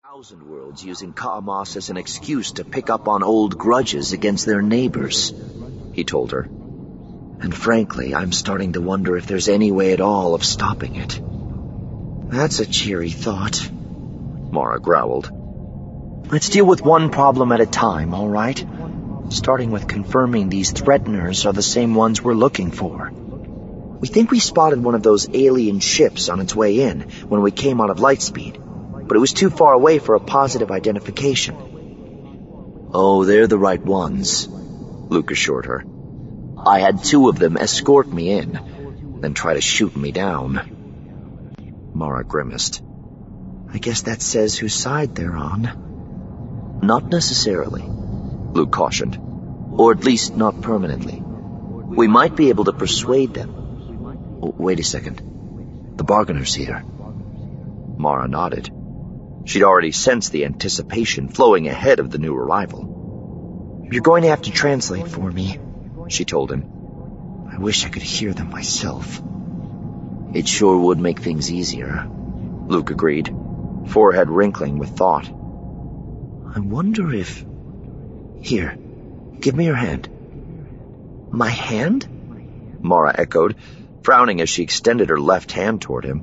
Thousand Worlds using Ka'amos as an excuse to pick up on old grudges against their neighbors, he told her. And frankly, I'm starting to wonder if there's any way at all of stopping it. That's a cheery thought, Mara growled. Let's deal with one problem at a time, all right? Starting with confirming these threateners are the same ones we're looking for. We think we spotted one of those alien ships on its way in when we came out of Lightspeed, but it was too far away for a positive identification. Oh, they're the right ones, Luke assured her. I had 2 of them escort me in, then try to shoot me down. Mara grimaced. I guess that says whose side they're on. Not necessarily, Luke cautioned. Or at least not permanently. We might be able to persuade them. Oh, wait a second. The bargainer's here. Mara nodded. She'd already sensed the anticipation flowing ahead of the new arrival. You're going to have to translate for me, she told him. I wish I could hear them myself. It sure would make things easier, Luke agreed, forehead wrinkling with thought. I wonder if... Here, give me your hand. My hand? Mara echoed, frowning as she extended her left hand toward him.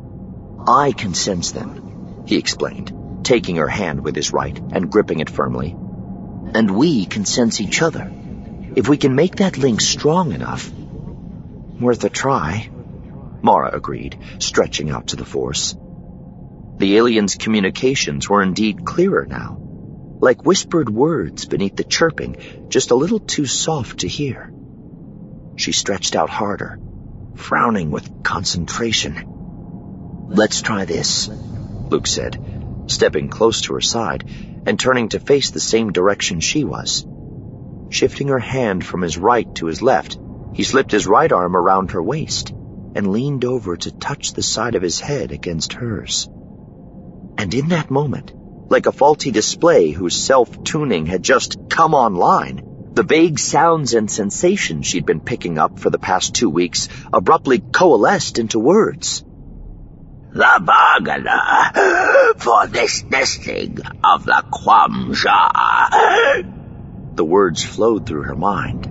I can sense them, he explained, taking her hand with his right and gripping it firmly. And we can sense each other. If we can make that link strong enough... Worth a try, Mara agreed, stretching out to the Force. The aliens' communications were indeed clearer now, like whispered words beneath the chirping, just a little too soft to hear. She stretched out harder, frowning with concentration. Let's try this, Luke said, stepping close to her side and turning to face the same direction she was. Shifting her hand from his right to his left, he slipped his right arm around her waist and leaned over to touch the side of his head against hers. And in that moment, like a faulty display whose self-tuning had just come online, the vague sounds and sensations she'd been picking up for the past 2 weeks abruptly coalesced into words. The bargainer for this nesting of the Quam-Jar. The words flowed through her mind.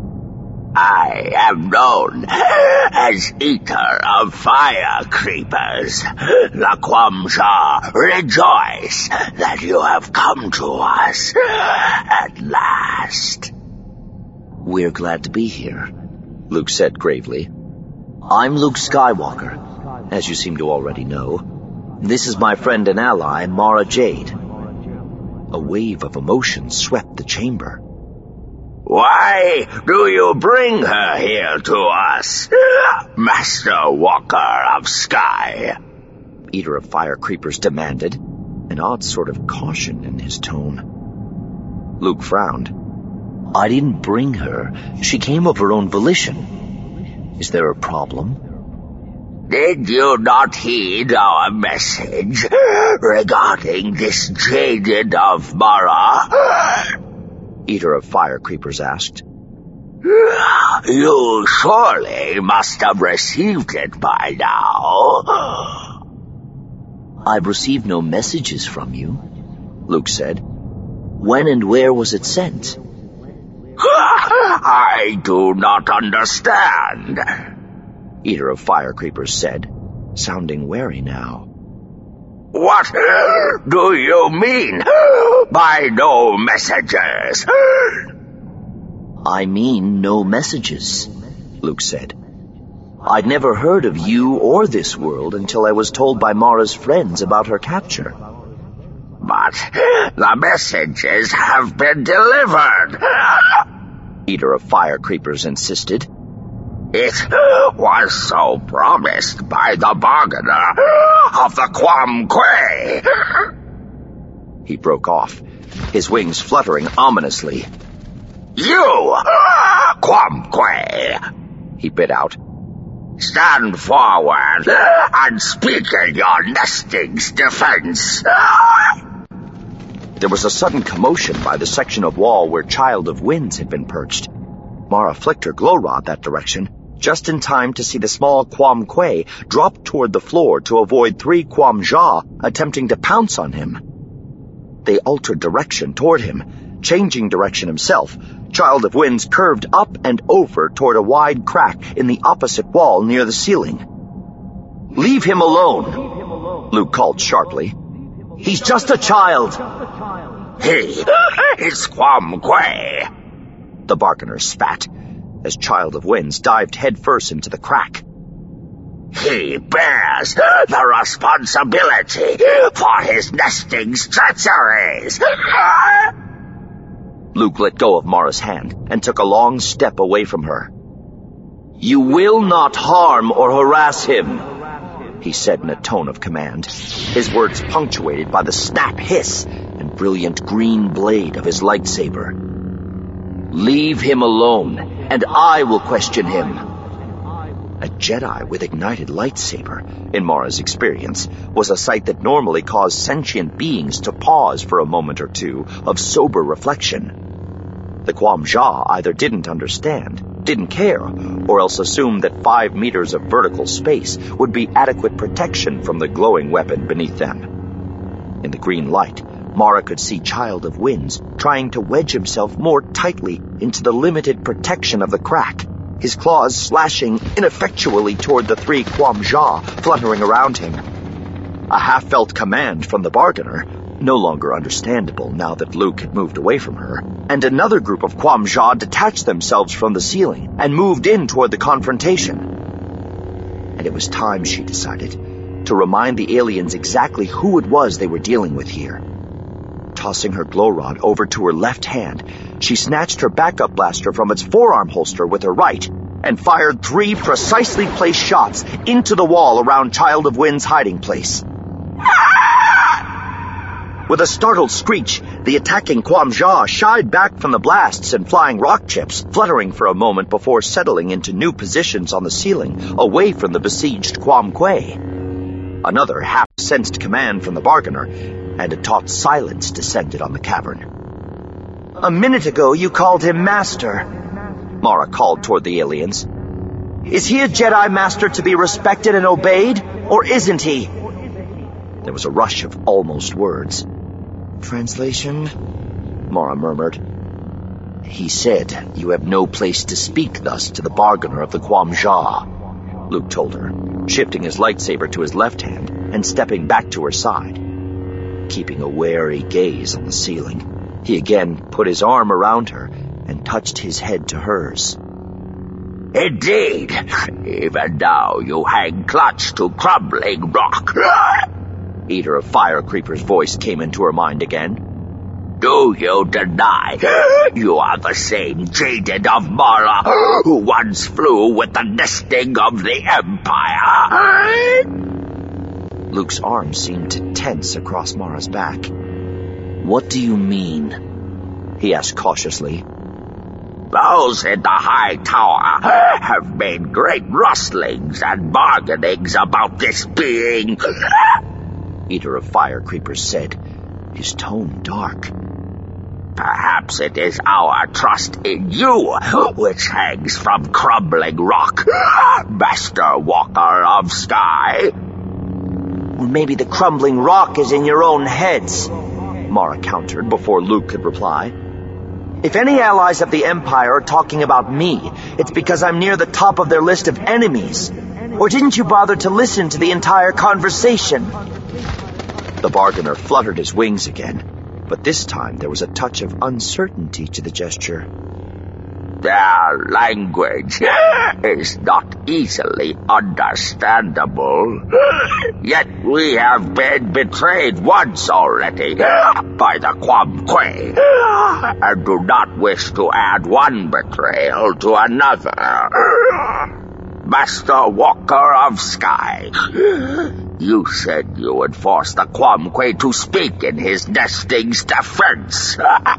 I am known as Eater of Fire Creepers. The Quam-Jar rejoice that you have come to us at last. We're glad to be here, Luke said gravely. I'm Luke Skywalker, as you seem to already know. This is my friend and ally, Mara Jade. A wave of emotion swept the chamber. Why do you bring her here to us, Master Walker of Sky? Eater of Fire Creepers demanded, an odd sort of caution in his tone. Luke frowned. I didn't bring her. She came of her own volition. Is there a problem? Did you not heed our message regarding this Jaded of Mara? Eater of Fire Creepers asked. You surely must have received it by now. I've received no messages from you, Luke said. When and where was it sent? I do not understand, Eater of Fire Creepers said, sounding wary now. What do you mean by no messages? I mean no messages, Luke said. I'd never heard of you or this world until I was told by Mara's friends about her capture. But the messages have been delivered, Eater of Fire Creepers insisted. It was so promised by the bargainer of the Quam-Quay. He broke off, his wings fluttering ominously. You, Quam-Quay, he bit out. Stand forward and speak in your nesting's defense. There was a sudden commotion by the section of wall where Child of Winds had been perched. Mara flicked her glow rod that direction, just in time to see the small Quam-Quay drop toward the floor to avoid 3 Quam-Jar attempting to pounce on him. They altered direction toward him, changing direction himself. Child of Winds curved up and over toward a wide crack in the opposite wall near the ceiling. "Leave him alone," Luke called sharply. "He's just a child." "He is Quam Quay," the bargainer spat, as Child of Winds dived headfirst into the crack. "He bears the responsibility for his nesting's treacheries." Luke let go of Mara's hand and took a long step away from her. "You will not harm or harass him," he said in a tone of command, his words punctuated by the snap hiss and brilliant green blade of his lightsaber. "Leave him alone, and I will question him." A Jedi with ignited lightsaber, in Mara's experience, was a sight that normally caused sentient beings to pause for a moment or two of sober reflection. The Quam Jaa either didn't understand, didn't care, or else assumed that 5 meters of vertical space would be adequate protection from the glowing weapon beneath them. In the green light, Mara could see Child of Winds trying to wedge himself more tightly into the limited protection of the crack, his claws slashing ineffectually toward the 3 Quam Jaa fluttering around him. A half-felt command from the bargainer, no longer understandable now that Luke had moved away from her, and another group of Quam Jaa detached themselves from the ceiling and moved in toward the confrontation. And it was time, she decided, to remind the aliens exactly who it was they were dealing with here. Tossing her glow rod over to her left hand, she snatched her backup blaster from its forearm holster with her right and fired 3 precisely placed shots into the wall around Child of Wind's hiding place. With a startled screech, the attacking Quam Jaa shied back from the blasts and flying rock chips, fluttering for a moment before settling into new positions on the ceiling, away from the besieged Quam Quay. Another half-sensed command from the bargainer, and a taut silence descended on the cavern. "A minute ago you called him Master," Mara called toward the aliens. "Is he a Jedi Master to be respected and obeyed, or isn't he?" There was a rush of almost words. "Translation?" Mara murmured. "He said you have no place to speak thus to the bargainer of the Quam Jaa," Luke told her, shifting his lightsaber to his left hand and stepping back to her side. Keeping a wary gaze on the ceiling, he again put his arm around her and touched his head to hers. "Indeed, even now you hang clutched to crumbling rock." Eater of Fire Creeper's voice came into her mind again. "Do you deny you are the same Jaded of Mara who once flew with the nesting of the Empire?" Luke's arm seemed to tense across Mara's back. "What do you mean?" he asked cautiously. "Those in the high tower have made great rustlings and bargainings about this being," Eater of Fire Creepers said, his tone dark. "Perhaps it is our trust in you which hangs from crumbling rock, Master Walker of Sky." "Or maybe the crumbling rock is in your own heads," Mara countered before Luke could reply. "If any allies of the Empire are talking about me, it's because I'm near the top of their list of enemies. Or didn't you bother to listen to the entire conversation?" The bargainer fluttered his wings again, but this time there was a touch of uncertainty to the gesture. "Their language is not easily understandable. Yet we have been betrayed once already by the Quam Quay, and do not wish to add one betrayal to another. Master Walker of Sky, you said you would force the Quam Quay to speak in his nesting's defense."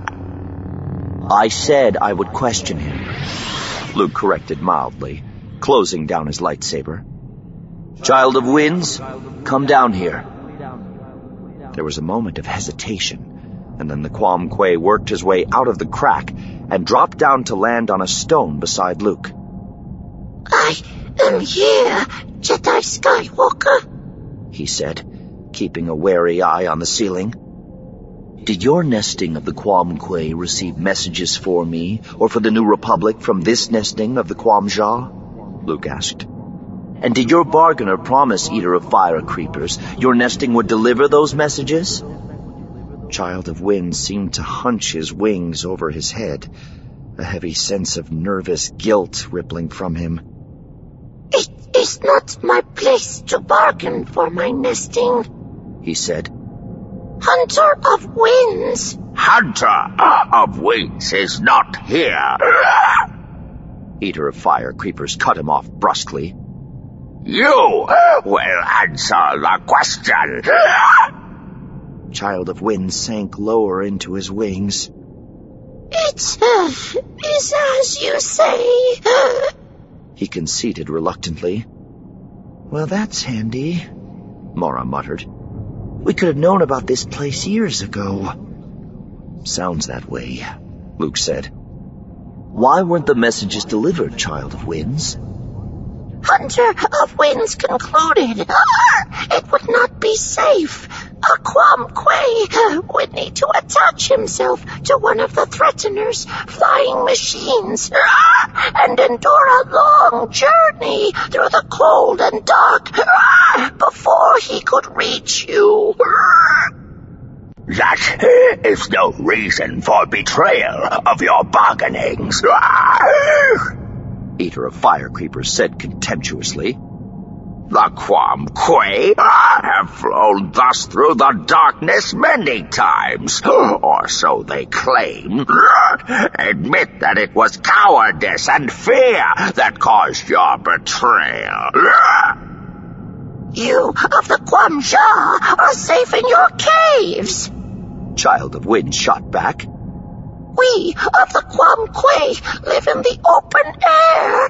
"I said I would question him," Luke corrected mildly, closing down his lightsaber. "Child of Winds, come down here." There was a moment of hesitation, and then the Quam Quay worked his way out of the crack and dropped down to land on a stone beside Luke. "I am here, Jedi Skywalker," he said, keeping a wary eye on the ceiling. Did your nesting of the Quam-Quay receive messages for me, or for the New Republic from this nesting of the Quam-Jah? Luke asked. And did your bargainer promise, Eater of Fire Creepers, your nesting would deliver those messages? Child of Wind seemed to hunch his wings over his head, a heavy sense of nervous guilt rippling from him. It is not my place to bargain for my nesting, he said. Hunter of Winds. Hunter of Winds is not here. Eater of Fire Creepers cut him off brusquely. You will answer the question. Child of Wind sank lower into his wings. It is as you say, he conceded reluctantly. Well, that's handy, Mara muttered. We could have known about this place years ago. Sounds that way, Luke said. Why weren't the messages delivered, Child of Winds? Hunter of Winds concluded it would not be safe. A Quam-Quay would need to attach himself to one of the Threatener's flying machines and endure a long journey through the cold and dark before he could reach you. That is no reason for betrayal of your bargainings. Eater of Fire Creepers said contemptuously. The Quam-Quay have flown thus through the darkness many times, or so they claim. Admit that it was cowardice and fear that caused your betrayal. You of the Quam-Jah are safe in your caves, Child of Wind shot back. We of the Quam-Quay live in the open air.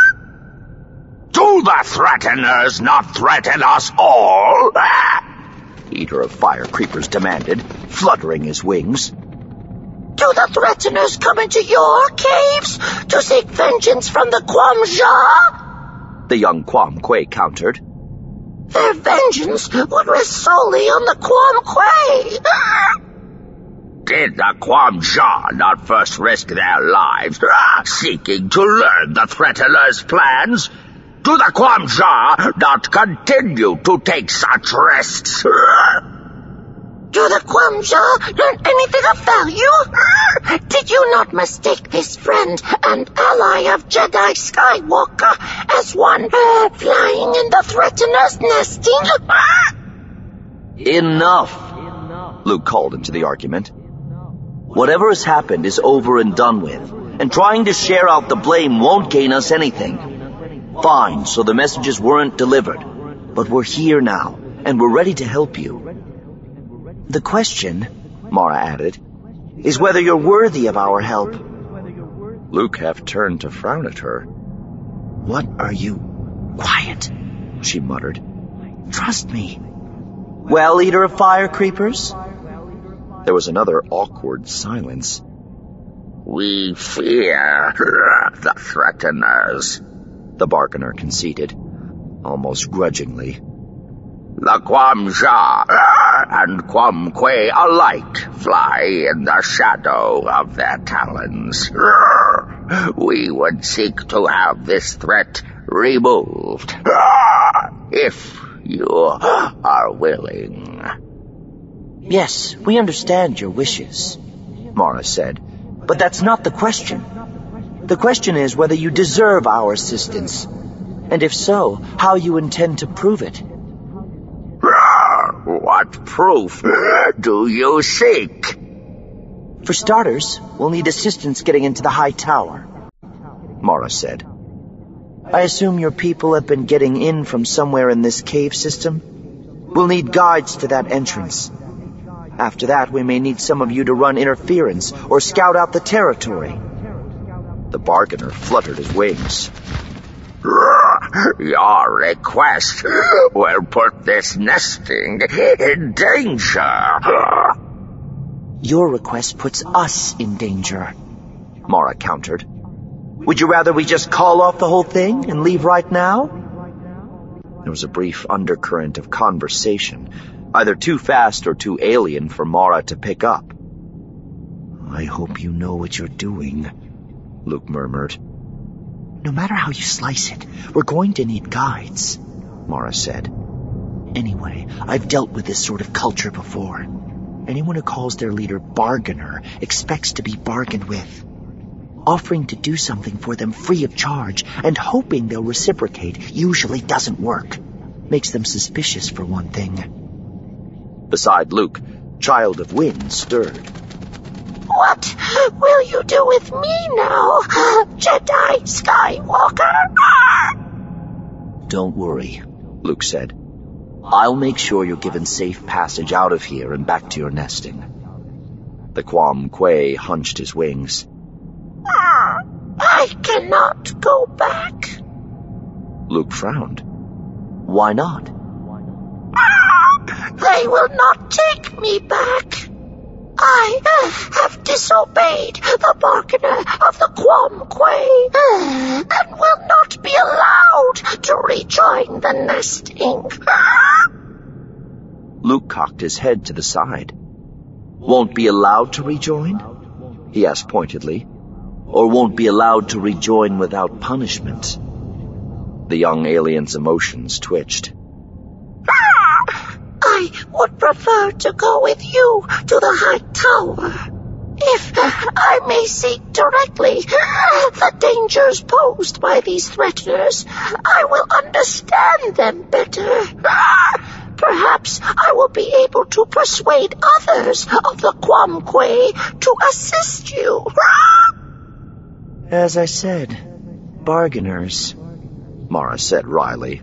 Do the Threateners not threaten us all? Eater of Fire Creepers demanded, fluttering his wings. Do the Threateners come into your caves to seek vengeance from the Quam-Jah? The young Quam-Quay countered. Their vengeance would rest solely on the Quam-Quay. Did the Quam-Jah not first risk their lives seeking to learn the Threateners' plans? Do the Quam-Jah not continue to take such risks? Do the Quam-Jah learn anything of value? Did you not mistake this friend and ally of Jedi Skywalker as one flying in the Threatener's nesting? Enough, Luke called into the argument. Whatever has happened is over and done with, and trying to share out the blame won't gain us anything. Fine, so the messages weren't delivered, but we're here now, and we're ready to help you. The question, Mara added, is whether you're worthy of our help. Luke half turned to frown at her. What are you? Quiet, she muttered. Trust me. Well, Eater of Fire Creepers? There was another awkward silence. We fear the Threateners, the bargainer conceded, almost grudgingly. The Quam-Jah and Quam-Quay alike fly in the shadow of their talons. We would seek to have this threat removed, if you are willing. Yes, we understand your wishes, Mara said, but that's not the question. The question is whether you deserve our assistance, and if so, how you intend to prove it. What proof do you seek? For starters, we'll need assistance getting into the high tower, Mara said. I assume your people have been getting in from somewhere in this cave system? We'll need guides to that entrance. After that, we may need some of you to run interference or scout out the territory. The bargainer fluttered his wings. Your request will put this nesting in danger. Your request puts us in danger, Mara countered. Would you rather we just call off the whole thing and leave right now? There was a brief undercurrent of conversation, either too fast or too alien for Mara to pick up. "I hope you know what you're doing," Luke murmured. "No matter how you slice it, we're going to need guides," Mara said. "Anyway, I've dealt with this sort of culture before. Anyone who calls their leader bargainer expects to be bargained with. Offering to do something for them free of charge and hoping they'll reciprocate usually doesn't work. Makes them suspicious, for one thing." Beside Luke, Child of Wind stirred. "What will you do with me now, Jedi Skywalker?" "Don't worry," Luke said. "I'll make sure you're given safe passage out of here and back to your nesting." The Quam Quay hunched his wings. "I cannot go back." Luke frowned. "Why not?" "They will not take me back. I have disobeyed the bargainer of the Quam Quay and will not be allowed to rejoin the nesting." Luke cocked his head to the side. "Won't be allowed to rejoin?" he asked pointedly. "Or won't be allowed to rejoin without punishment?" The young alien's emotions twitched. "I would prefer to go with you to the High Tower. If I may see directly the dangers posed by these threateners, I will understand them better. Perhaps I will be able to persuade others of the Quam Quay to assist you." "As I said, bargainers," Mara said wryly.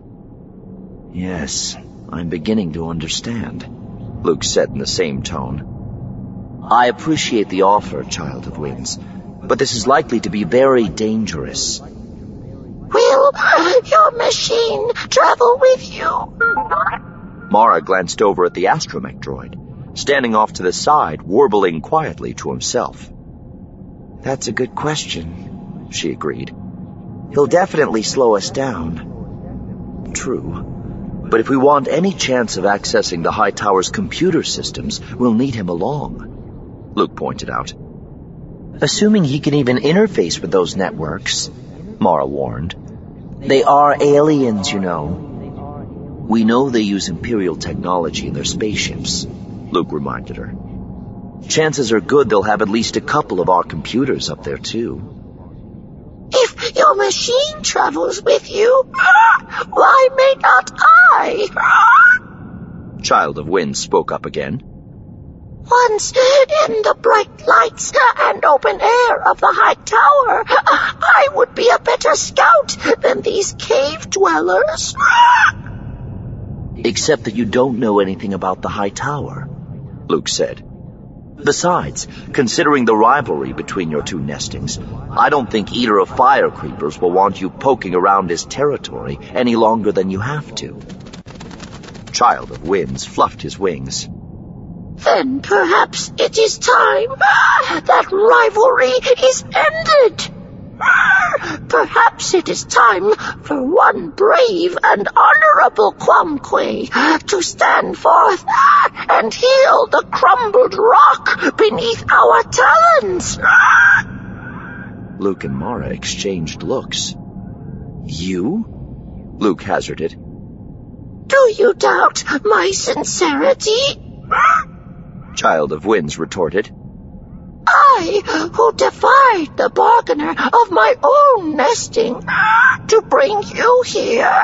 "Yes, I'm beginning to understand," Luke said in the same tone. "I appreciate the offer, Child of Winds, but this is likely to be very dangerous." "Will your machine travel with you?" Mara glanced over at the astromech droid, standing off to the side, warbling quietly to himself. "That's a good question," she agreed. "He'll definitely slow us down." "True. But if we want any chance of accessing the High Tower's computer systems, we'll need him along," Luke pointed out. "Assuming he can even interface with those networks," Mara warned. "They are aliens, you know." "We know they use Imperial technology in their spaceships," Luke reminded her. "Chances are good they'll have at least a couple of our computers up there, too." "If your machine travels with you, why may not I?" Child of Wind spoke up again. "Once in the bright lights and open air of the High Tower, I would be a better scout than these cave dwellers." "Except that you don't know anything about the High Tower," Luke said. "Besides, considering the rivalry between your two nestings, I don't think Eater of Fire Creepers will want you poking around his territory any longer than you have to." Child of Winds fluffed his wings. "Then perhaps it is time that rivalry is ended. Perhaps it is time for one brave and honorable Quam Quay to stand forth and heal the crumbled rock beneath our talons." Luke and Mara exchanged looks. "You?" Luke hazarded. "Do you doubt my sincerity?" Child of Winds retorted. "I, who defied the bargainer of my own nesting to bring you here."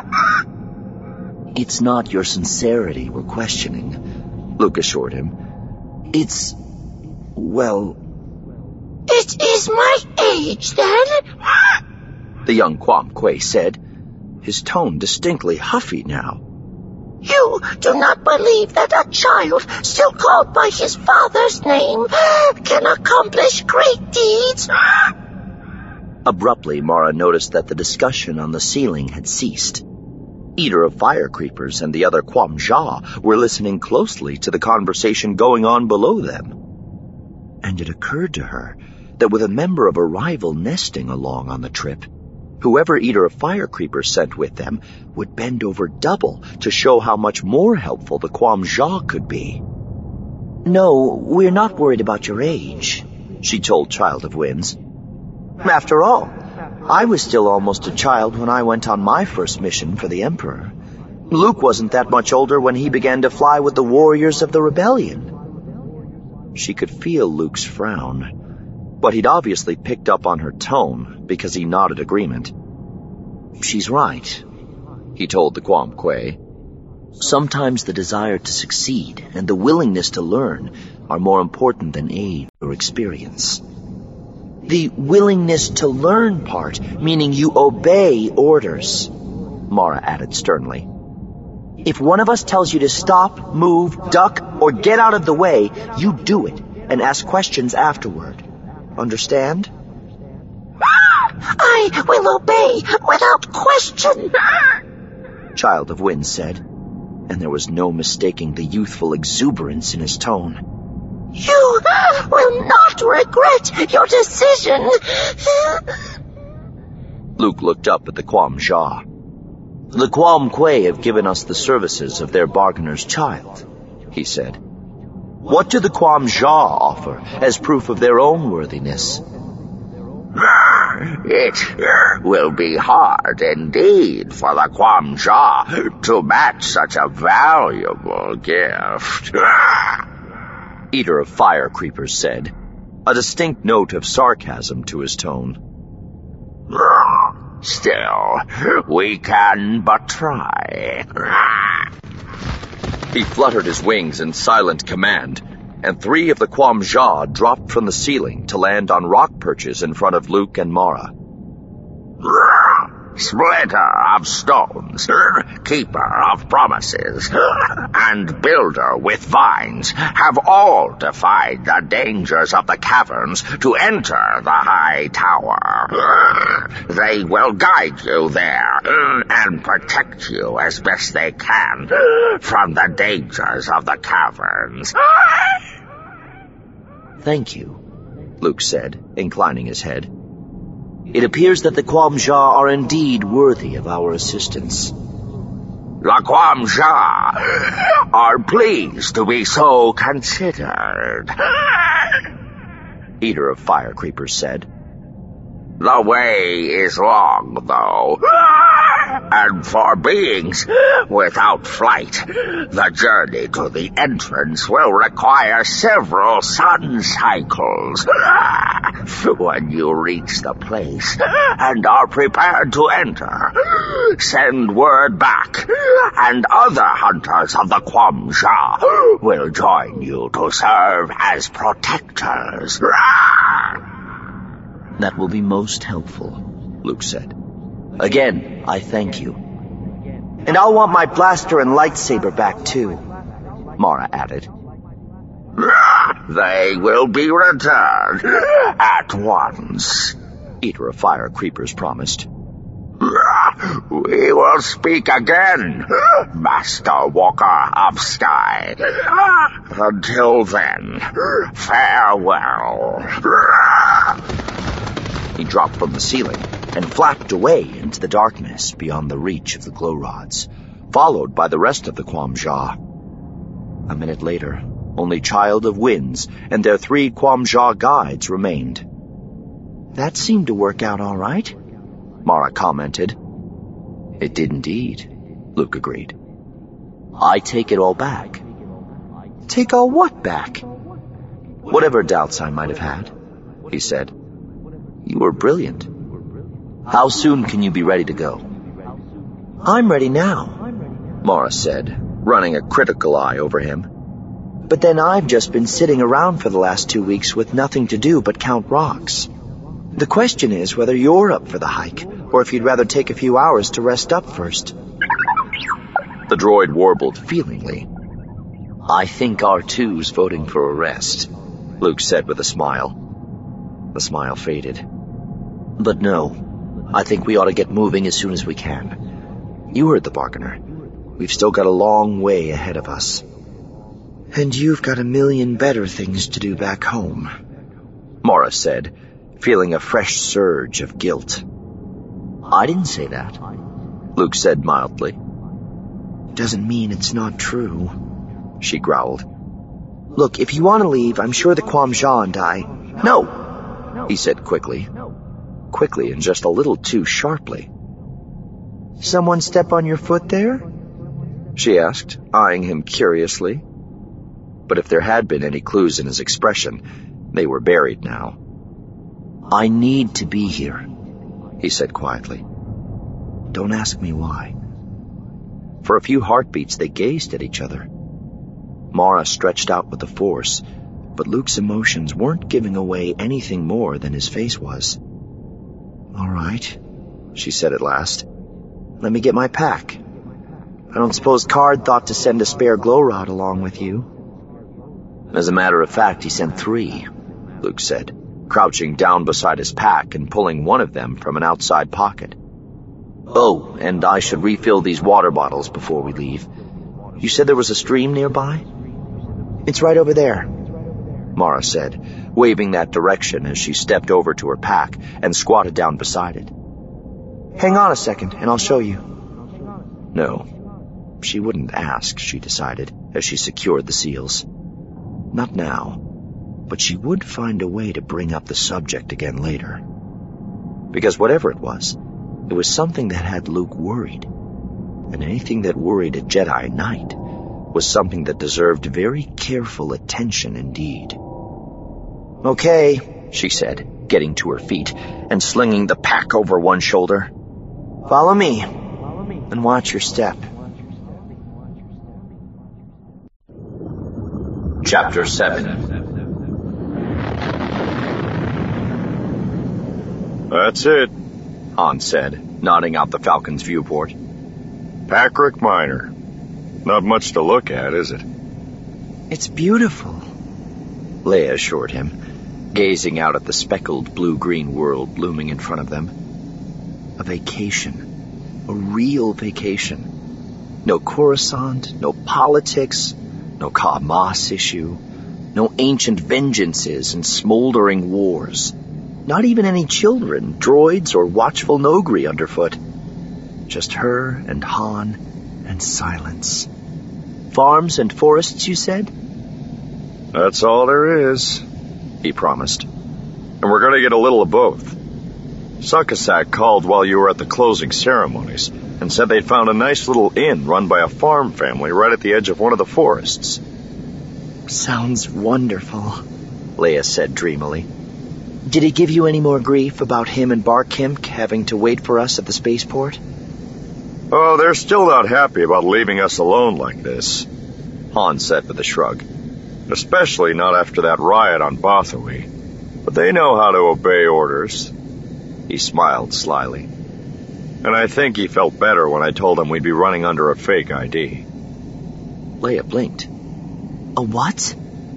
"It's not your sincerity we're questioning," Luke assured him. "It's... well..." "It is my age, then?" the young Quam Quay said, his tone distinctly huffy now. "You do not believe that a child still called by his father's name can accomplish great deeds?" Abruptly, Mara noticed that the discussion on the ceiling had ceased. Eater of Fire Creepers and the other Quam Jaa were listening closely to the conversation going on below them. And it occurred to her that with a member of a rival nesting along on the trip, Whoever Eater of Fire Creepers sent with them would bend over double to show how much more helpful the Quam-Jar could be. "No, we're not worried about your age," she told Child of Winds. "After all, I was still almost a child when I went on my first mission for the Emperor. Luke wasn't that much older when he began to fly with the warriors of the rebellion." She could feel Luke's frown, but he'd obviously picked up on her tone because he nodded agreement. "She's right," he told the Quam-Quay. "Sometimes the desire to succeed and the willingness to learn are more important than age or experience." "The willingness to learn part, meaning you obey orders," Mara added sternly. "If one of us tells you to stop, move, duck, or get out of the way, you do it and ask questions afterward. Understand?" "I will obey without question," Child of Winds said, and there was no mistaking the youthful exuberance in his tone. "You will not regret your decision." Luke looked up at the Quam-Jar. "The Quam-Quay have given us the services of their bargainer's child," he said. "What do the Quam-Jar offer as proof of their own worthiness?" "It will be hard indeed for the Quam-Jar to match such a valuable gift," Eater of Fire Creepers said, a distinct note of sarcasm to his tone. "Still, we can but try." He fluttered his wings in silent command, and 3 of the Quam-Jar dropped from the ceiling to land on rock perches in front of Luke and Mara. Splitter of stones, keeper of promises, and builder with vines have all defied the dangers of the caverns to enter the high tower. They will guide you there and protect you as best they can from the dangers of the caverns. "Thank you," Luke said, inclining his head. "It appears that the Quam-Jar are indeed worthy of our assistance." The Quam-Jar are pleased to be so considered, Eater of Fire Creepers said. "The way is long, though, and for beings without flight, the journey to the entrance will require several sun cycles. When you reach the place and are prepared to enter, send word back, and other hunters of the Quam-Jar will join you to serve as protectors." "That will be most helpful," Luke said. "Again, I thank you." "And I'll want my blaster and lightsaber back, too," Mara added. "They will be returned at once," Eater of Fire Creepers promised. "We will speak again, Master Walker of Sky. Until then, farewell." He dropped from the ceiling and flapped away into the darkness beyond the reach of the glow rods, followed by the rest of the Quam-Jar. A minute later, only Child of Winds and their 3 Quam-Jar guides remained. "That seemed to work out all right," Mara commented. "It did indeed," Luke agreed. "I take it all back." "Take all what back?" "Whatever doubts I might have had," he said. "You were brilliant. How soon can you be ready to go?" "I'm ready now," Mara said, running a critical eye over him. "But then I've just been sitting around for the last 2 weeks with nothing to do but count rocks. The question is whether you're up for the hike, or if you'd rather take a few hours to rest up first." The droid warbled feelingly. "I think R2's voting for a rest," Luke said with a smile. The smile faded. "But no, I think we ought to get moving as soon as we can. You heard the bargainer. We've still got a long way ahead of us. And you've got a million better things to do back home," Mara said, feeling a fresh surge of guilt. I didn't say that, Luke said mildly. Doesn't mean it's not true, she growled. Look, if you want to leave, I'm sure the Quam-Zha and I... No, he said quickly. Quickly and just a little too sharply. Someone step on your foot there? She asked, eyeing him curiously. But if there had been any clues in his expression, they were buried now. I need to be here, he said quietly. Don't ask me why. For a few heartbeats, they gazed at each other. Mara stretched out with the force, but Luke's emotions weren't giving away anything more than his face was. All right, she said at last. Let me get my pack. I don't suppose Card thought to send a spare glow rod along with you. As a matter of fact, he sent 3, Luke said, crouching down beside his pack and pulling one of them from an outside pocket. Oh, and I should refill these water bottles before we leave. You said there was a stream nearby? It's right over there, Mara said, waving that direction as she stepped over to her pack and squatted down beside it. Hang on a second, and I'll show you. No, she wouldn't ask, she decided, as she secured the seals. Not now, but she would find a way to bring up the subject again later. Because whatever it was something that had Luke worried. And anything that worried a Jedi Knight was something that deserved very careful attention indeed. Okay, she said, getting to her feet and slinging the pack over one shoulder. Follow me, and watch your step. Chapter 7. That's it, Han said, nodding out the Falcon's viewport. Pacrick Minor. Not much to look at, is it? It's beautiful, Leia assured him, gazing out at the speckled blue-green world looming in front of them. A vacation. A real vacation. No Coruscant, no politics, no Ka Mass issue, no ancient vengeances and smoldering wars. Not even any children, droids, or watchful Nogri underfoot. Just her and Han and silence. Farms and forests, you said? That's all there is, he promised. And we're going to get a little of both. Succosack called while you were at the closing ceremonies and said they'd found a nice little inn run by a farm family right at the edge of one of the forests. Sounds wonderful, Leia said dreamily. Did he give you any more grief about him and Barkimk having to wait for us at the spaceport? Oh, they're still not happy about leaving us alone like this, Han said with a shrug. Especially not after that riot on Bothui. But they know how to obey orders. He smiled slyly. And I think he felt better when I told him we'd be running under a fake ID. Leia blinked. A what?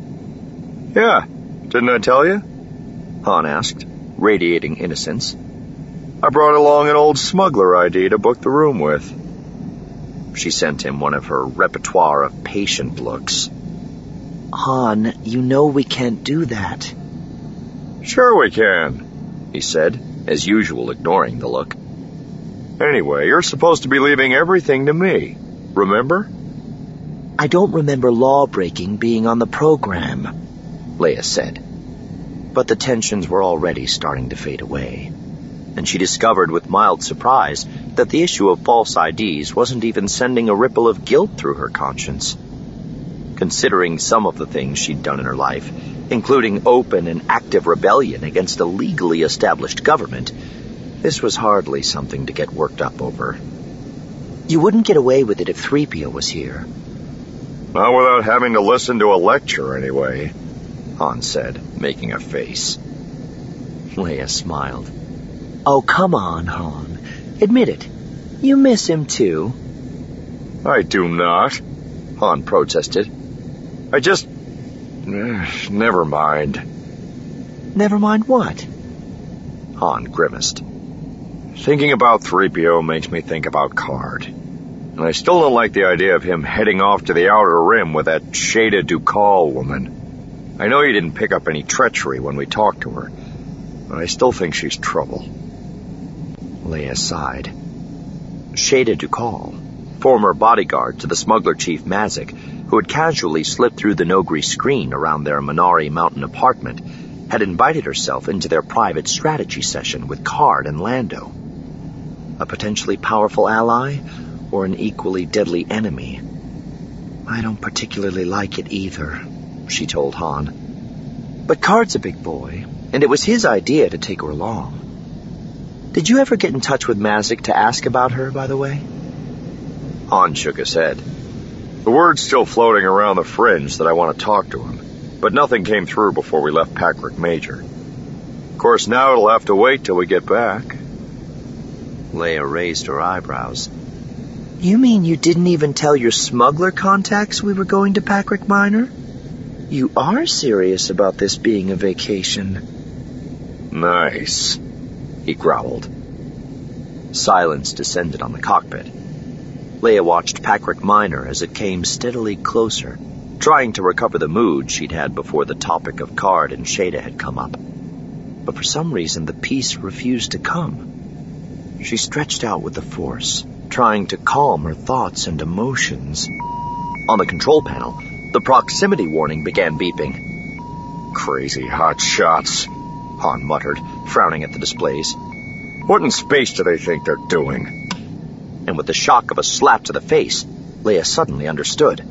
Yeah, didn't I tell you? Han asked, radiating innocence. I brought along an old smuggler ID to book the room with. She sent him one of her repertoire of patient looks. Han, you know we can't do that. Sure we can, he said, as usual ignoring the look. Anyway, you're supposed to be leaving everything to me, remember? I don't remember law-breaking being on the program, Leia said. But the tensions were already starting to fade away, and she discovered with mild surprise that the issue of false IDs wasn't even sending a ripple of guilt through her conscience. Considering some of the things she'd done in her life, including open and active rebellion against a legally established government, this was hardly something to get worked up over. You wouldn't get away with it if 3PO was here. Not without having to listen to a lecture, anyway, Han said, making a face. Leia smiled. Oh, come on, Han. Admit it. You miss him, too. I do not, Han protested. I just... never mind. Never mind what? Han grimaced. Thinking about 3PO makes me think about Card. And I still don't like the idea of him heading off to the Outer Rim with that Shada Dukal woman. I know you didn't pick up any treachery when we talked to her, but I still think she's trouble. Leia sighed. Shada Dukal, former bodyguard to the smuggler chief Mazik, who had casually slipped through the Nogri screen around their Minari Mountain apartment, had invited herself into their private strategy session with Card and Lando. A potentially powerful ally, or an equally deadly enemy? I don't particularly like it either, she told Han. But Card's a big boy, and it was his idea to take her along. Did you ever get in touch with Mazik to ask about her, by the way? Han shook his head. The word's still floating around the fringe that I want to talk to him, but nothing came through before we left Packrick Major. Of course, now it'll have to wait till we get back. Leia raised her eyebrows. You mean you didn't even tell your smuggler contacts we were going to Packrick Minor? You are serious about this being a vacation. Nice, he growled. Silence descended on the cockpit. Leia watched Packrick Minor as it came steadily closer, trying to recover the mood she'd had before the topic of Card and Shada had come up. But for some reason, the peace refused to come. She stretched out with the Force, trying to calm her thoughts and emotions. On the control panel, the proximity warning began beeping. Crazy hot shots, Han muttered, frowning at the displays. What in space do they think they're doing? And with the shock of a slap to the face, Leia suddenly understood.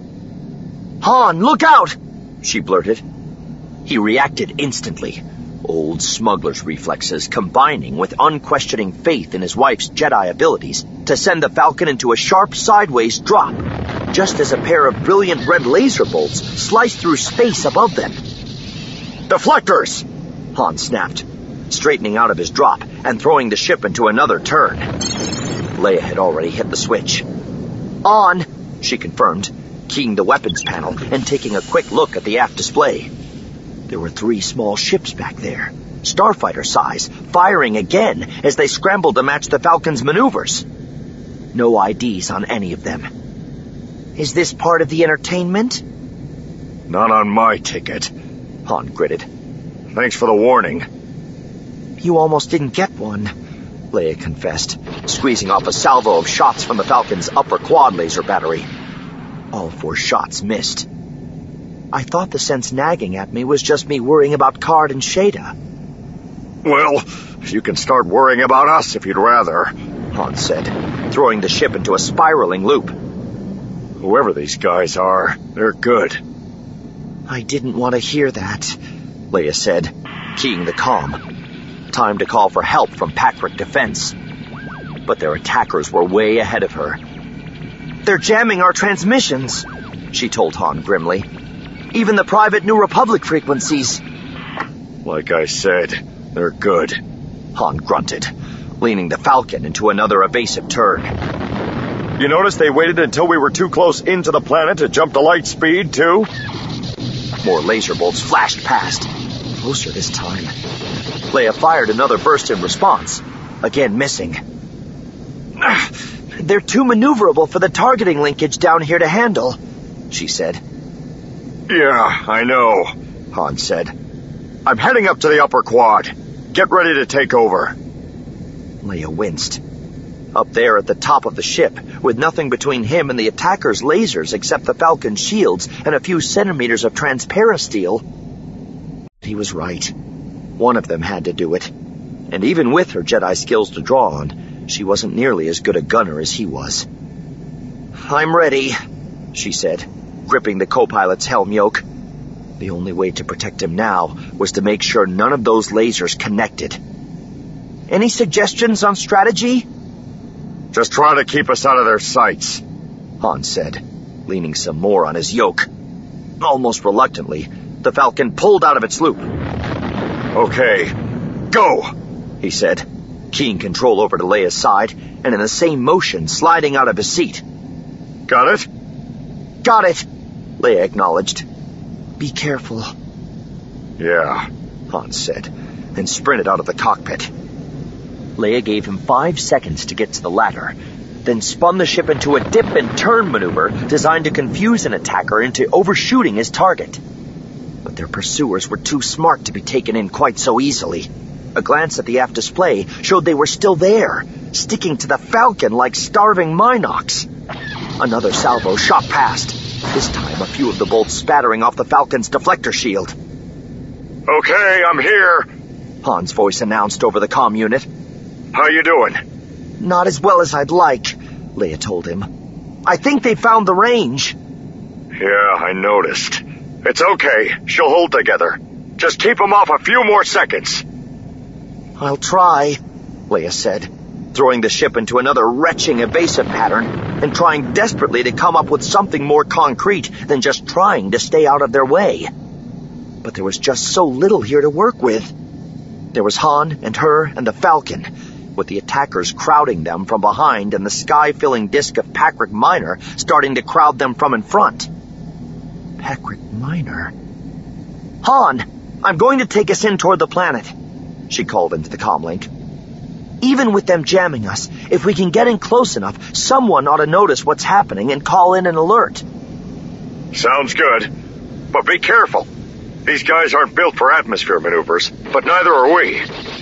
Han, look out! She blurted. He reacted instantly, old smuggler's reflexes combining with unquestioning faith in his wife's Jedi abilities to send the Falcon into a sharp sideways drop, just as a pair of brilliant red laser bolts sliced through space above them. Deflectors! Han snapped, straightening out of his drop and throwing the ship into another turn. Leia had already hit the switch. On, she confirmed, keying the weapons panel and taking a quick look at the aft display. There were 3 small ships back there, starfighter size, firing again as they scrambled to match the Falcon's maneuvers. No IDs on any of them. Is this part of the entertainment? Not on my ticket, Han gritted. Thanks for the warning. You almost didn't get one, Leia confessed, squeezing off a salvo of shots from the Falcon's upper quad laser battery. All 4 shots missed. I thought the sense nagging at me was just me worrying about Card and Shada. Well, you can start worrying about us if you'd rather, Han said, throwing the ship into a spiraling loop. Whoever these guys are, they're good. I didn't want to hear that, Leia said, keying the comm. Time to call for help from Packrick Defense. But their attackers were way ahead of her. They're jamming our transmissions, she told Han grimly. Even the private New Republic frequencies. Like I said, they're good, Han grunted, leaning the Falcon into another evasive turn. You notice they waited until we were too close into the planet to jump to light speed, too? More laser bolts flashed past. Closer this time. Leia fired another burst in response, again missing. They're too maneuverable for the targeting linkage down here to handle, she said. Yeah, I know, Han said. I'm heading up to the upper quad. Get ready to take over. Leia winced. Up there at the top of the ship, with nothing between him and the attacker's lasers except the Falcon's shields and a few centimeters of transparasteel. He was right. One of them had to do it. And even with her Jedi skills to draw on, she wasn't nearly as good a gunner as he was. I'm ready, she said, gripping the co-pilot's helm yoke. The only way to protect him now was to make sure none of those lasers connected. Any suggestions on strategy? Just try to keep us out of their sights, Han said, leaning some more on his yoke. Almost reluctantly, the Falcon pulled out of its loop. Okay, go, he said, keying control over to Leia's side, and in the same motion sliding out of his seat. Got it? Got it, Leia acknowledged. Be careful. Yeah, Han said, and sprinted out of the cockpit. Leia gave him 5 seconds to get to the ladder, then spun the ship into a dip and turn maneuver designed to confuse an attacker into overshooting his target. But their pursuers were too smart to be taken in quite so easily. A glance at the aft display showed they were still there, sticking to the Falcon like starving Minox. Another salvo shot past, this time a few of the bolts spattering off the Falcon's deflector shield. Okay, I'm here, Han's voice announced over the comm unit. How you doing? Not as well as I'd like, Leia told him. I think they found the range. Yeah, I noticed. It's okay. She'll hold together. Just keep them off a few more seconds. I'll try, Leia said, throwing the ship into another retching evasive pattern and trying desperately to come up with something more concrete than just trying to stay out of their way. But there was just so little here to work with. There was Han and her and the Falcon, with the attackers crowding them from behind and the sky-filling disk of Patrick Minor starting to crowd them from in front. Patrick Minor? Han, I'm going to take us in toward the planet, she called into the comlink. Even with them jamming us, if we can get in close enough, someone ought to notice what's happening and call in an alert. Sounds good. But be careful. These guys aren't built for atmosphere maneuvers, but neither are we.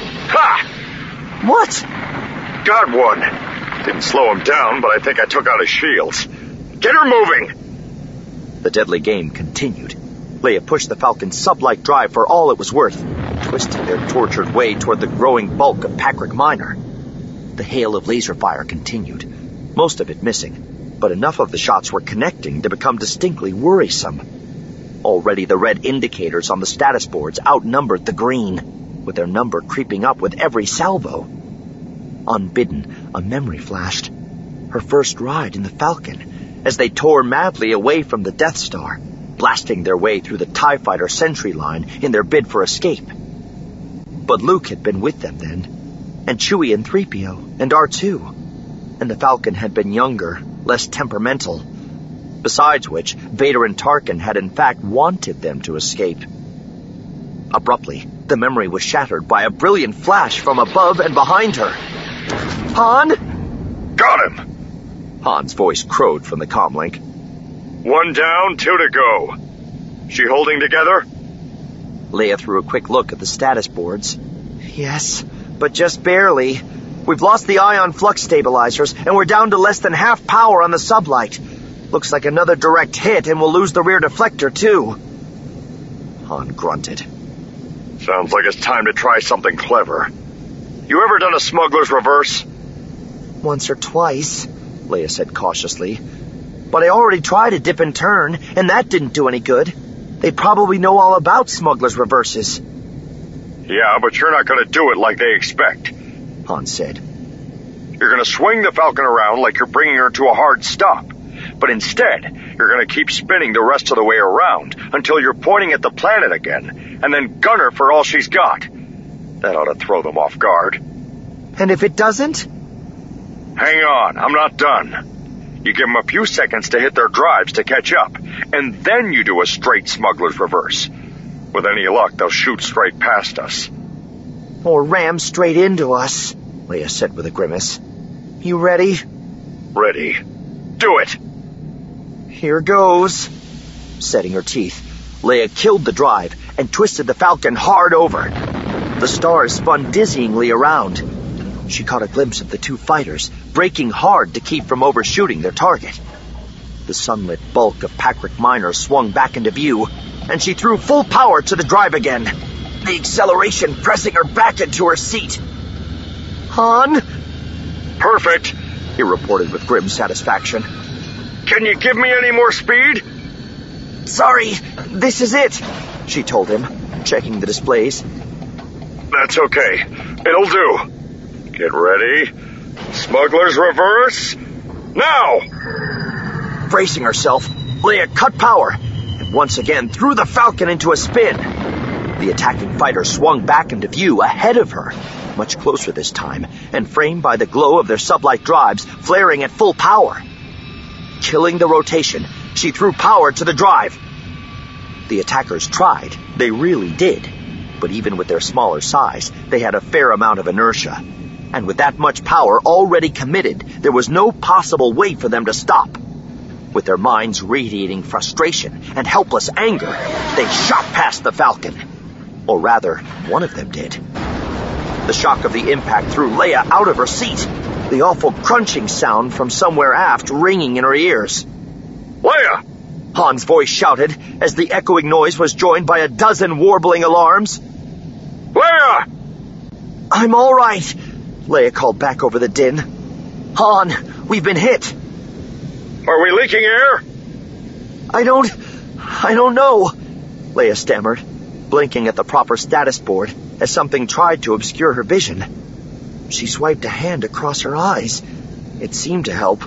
Ha! What? Got one. Didn't slow him down, but I think I took out his shields. Get her moving! The deadly game continued. Leia pushed the Falcon's sublight drive for all it was worth, twisting their tortured way toward the growing bulk of Patrick Minor. The hail of laser fire continued, most of it missing, but enough of the shots were connecting to become distinctly worrisome. Already the red indicators on the status boards outnumbered the green, with their number creeping up with every salvo. Unbidden, a memory flashed. Her first ride in the Falcon, as they tore madly away from the Death Star, blasting their way through the TIE Fighter sentry line in their bid for escape. But Luke had been with them then, and Chewie and 3PO, and R2, and the Falcon had been younger, less temperamental, besides which Vader and Tarkin had in fact wanted them to escape. Abruptly, the memory was shattered by a brilliant flash from above and behind her. Han? Got him! Han's voice crowed from the comlink. 1 down, 2 to go. She holding together? Leia threw a quick look at the status boards. Yes, but just barely. We've lost the ion flux stabilizers, and we're down to less than half power on the sublight. Looks like another direct hit, and we'll lose the rear deflector, too. Han grunted. Sounds like it's time to try something clever. You ever done a smuggler's reverse? Once or twice, Leia said cautiously. But I already tried a dip and turn, and that didn't do any good. They probably know all about smuggler's reverses. Yeah, but you're not going to do it like they expect, Han said. You're going to swing the Falcon around like you're bringing her to a hard stop. But instead, you're going to keep spinning the rest of the way around until you're pointing at the planet again, and then gun her for all she's got. That ought to throw them off guard. And if it doesn't? Hang on, I'm not done. You give them a few seconds to hit their drives to catch up, and then you do a straight smuggler's reverse. With any luck, they'll shoot straight past us. Or ram straight into us, Leia said with a grimace. You ready? Ready. Do it! Here goes. Setting her teeth, Leia killed the drive and twisted the Falcon hard over. The stars spun dizzyingly around. She caught a glimpse of the two fighters, braking hard to keep from overshooting their target. The sunlit bulk of Patrick Minor swung back into view, and she threw full power to the drive again, the acceleration pressing her back into her seat. Han? Perfect, he reported with grim satisfaction. Can you give me any more speed? Sorry, this is it, she told him, checking the displays. That's okay. It'll do. Get ready. Smuggler's reverse. Now! Bracing herself, Leia cut power, and once again threw the Falcon into a spin. The attacking fighter swung back into view ahead of her, much closer this time, and framed by the glow of their sublight drives flaring at full power. Killing the rotation, she threw power to the drive. The attackers tried, they really did. But even with their smaller size, they had a fair amount of inertia. And with that much power already committed, there was no possible way for them to stop. With their minds radiating frustration and helpless anger, they shot past the Falcon. Or rather, one of them did. The shock of the impact threw Leia out of her seat. the awful crunching sound from somewhere aft ringing in her ears. Leia! Han's voice shouted as the echoing noise was joined by a dozen warbling alarms. Leia! I'm all right, Leia called back over the din. Han, we've been hit. Are we leaking air? I don't know, Leia stammered, blinking at the proper status board as something tried to obscure her vision. She swiped a hand across her eyes. It seemed to help.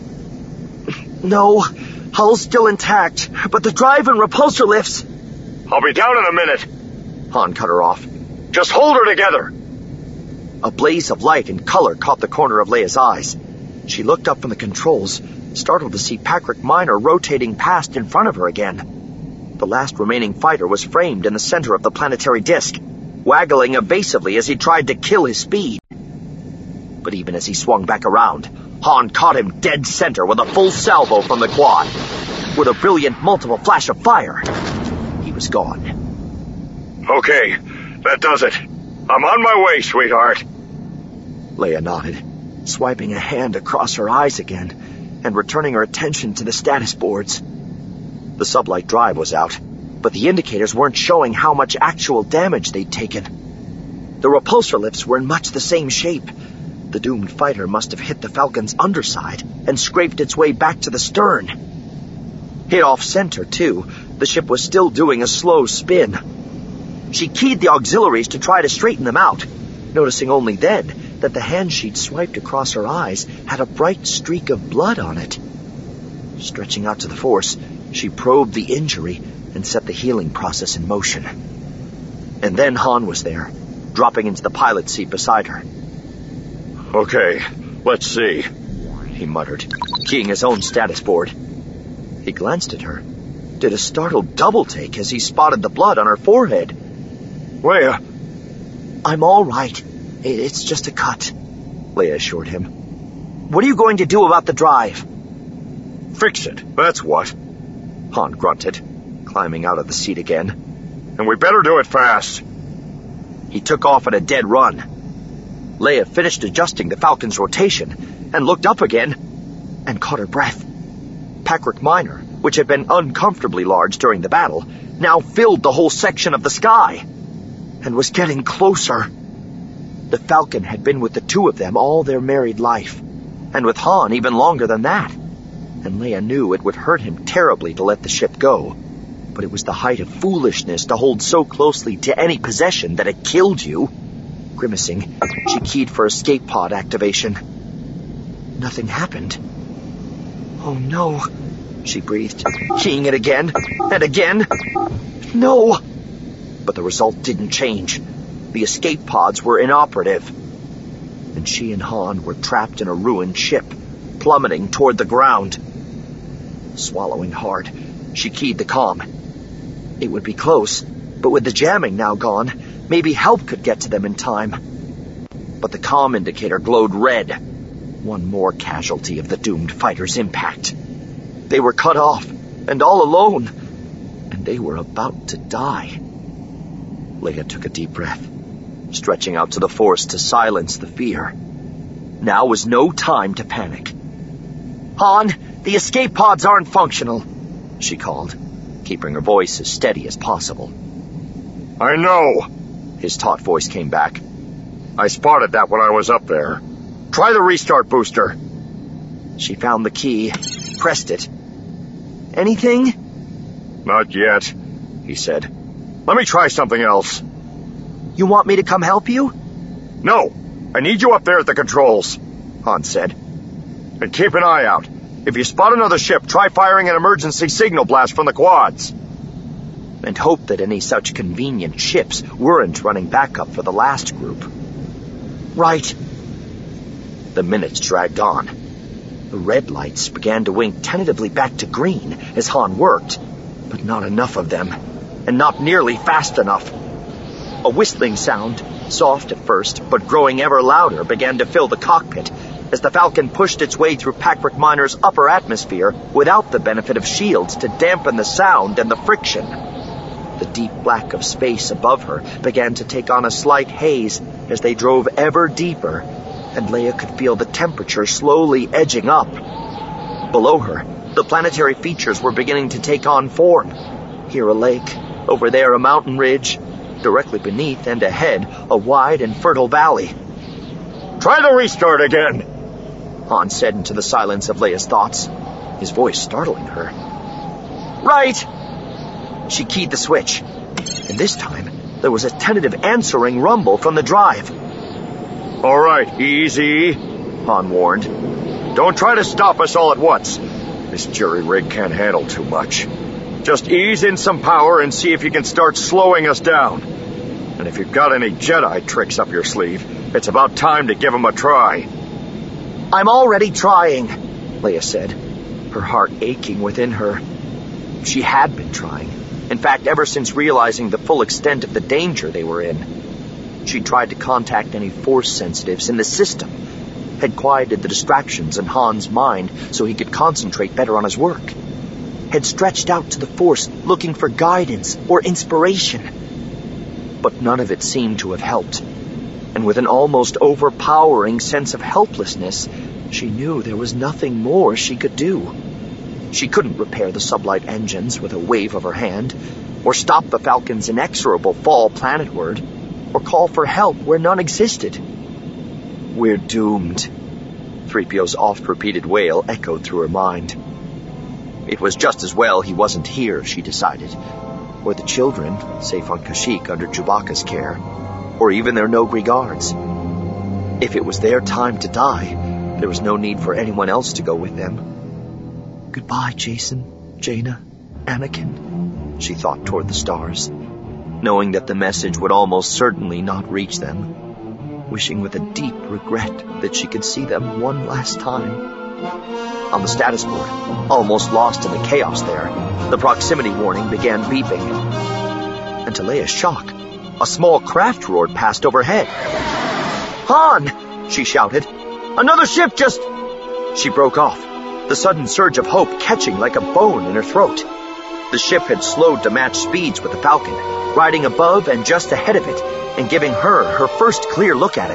No, hull's still intact, but the drive and repulsor lifts... I'll be down in a minute. Han cut her off. Just hold her together. A blaze of light and color caught the corner of Leia's eyes. She looked up from the controls, startled to see Patrick Minor rotating past in front of her again. The last remaining fighter was framed in the center of the planetary disk, waggling evasively as he tried to kill his speed. But even as he swung back around, Han caught him dead center with a full salvo from the quad. With a brilliant multiple flash of fire, he was gone. Okay, that does it. I'm on my way, sweetheart. Leia nodded, swiping a hand across her eyes again and returning her attention to the status boards. The sublight drive was out, but the indicators weren't showing how much actual damage they'd taken. The repulsor lifts were in much the same shape. The doomed fighter must have hit the Falcon's underside and scraped its way back to the stern. Hit off center, too, the ship was still doing a slow spin. She keyed the auxiliaries to try to straighten them out, noticing only then that the hand she'd swiped across her eyes had a bright streak of blood on it. Stretching out to the Force, she probed the injury and set the healing process in motion. And then Han was there, dropping into the pilot's seat beside her. Okay, let's see, he muttered, keying his own status board. He glanced at her, did a startled double-take as he spotted the blood on her forehead. Leia! I'm all right. It's just a cut, Leia assured him. What are you going to do about the drive? Fix it, that's what, Han grunted, climbing out of the seat again. And we better do it fast. He took off at a dead run. Leia finished adjusting the Falcon's rotation and looked up again and caught her breath. Patrick Minor, which had been uncomfortably large during the battle, now filled the whole section of the sky and was getting closer. The Falcon had been with the two of them all their married life, and with Han even longer than that. And Leia knew it would hurt him terribly to let the ship go, but it was the height of foolishness to hold so closely to any possession that it killed you. Grimacing, she keyed for escape pod activation. Nothing happened. Oh no, she breathed, keying it again and again. No! But the result didn't change. The escape pods were inoperative, and she and Han were trapped in a ruined ship, plummeting toward the ground. Swallowing hard, she keyed the comm. It would be close, but with the jamming now gone, maybe help could get to them in time. But the comm indicator glowed red. One more casualty of the doomed fighter's impact. They were cut off, and all alone, and they were about to die. Leia took a deep breath, stretching out to the Force to silence the fear. Now was no time to panic. Han, the escape pods aren't functional, she called, keeping her voice as steady as possible. I know, his taut voice came back. I spotted that when I was up there. Try the restart booster. She found the key, pressed it. Anything? Not yet, he said. Let me try something else. You want me to come help you? No, I need you up there at the controls, Han said. And keep an eye out. If you spot another ship, try firing an emergency signal blast from the quads. And hope that any such convenient ships weren't running backup for the last group. Right. The minutes dragged on. The red lights began to wink tentatively back to green as Han worked, but not enough of them, and not nearly fast enough. A whistling sound, soft at first, but growing ever louder, began to fill the cockpit as the Falcon pushed its way through Patrick Minor's upper atmosphere without the benefit of shields to dampen the sound and the friction. The deep black of space above her began to take on a slight haze as they drove ever deeper and Leia could feel the temperature slowly edging up. Below her, the planetary features were beginning to take on form. Here a lake, over there a mountain ridge, directly beneath and ahead a wide and fertile valley. Try the restart again, Han said into the silence of Leia's thoughts, his voice startling her. Right! She keyed the switch, and this time there was a tentative answering rumble from the drive. All right, easy, Han warned. Don't try to stop us all at once. This jury rig can't handle too much. Just ease in some power and see if you can start slowing us down. And if you've got any Jedi tricks up your sleeve, it's about time to give them a try. I'm already trying, Leia said, her heart aching within her. She had been trying. In fact, ever since realizing the full extent of the danger they were in. She'd tried to contact any Force sensitives in the system, had quieted the distractions in Han's mind so he could concentrate better on his work, had stretched out to the Force looking for guidance or inspiration. But none of it seemed to have helped, and with an almost overpowering sense of helplessness, she knew there was nothing more she could do. She couldn't repair the sublight engines with a wave of her hand, or stop the Falcon's inexorable fall planetward, or call for help where none existed. We're doomed. 3PO's oft-repeated wail echoed through her mind. It was just as well he wasn't here, she decided, or the children, safe on Kashyyyk under Chewbacca's care, or even their Noghri guards. If it was their time to die, there was no need for anyone else to go with them. Goodbye, Jason, Jaina, Anakin, she thought toward the stars, knowing that the message would almost certainly not reach them, wishing with a deep regret that she could see them one last time. On the status board, almost lost in the chaos there, the proximity warning began beeping. And to Leia's shock, a small craft roared past overhead. Han! She shouted. Another ship just... She broke off, the sudden surge of hope catching like a bone in her throat. The ship had slowed to match speeds with the Falcon, riding above and just ahead of it, and giving her first clear look at it.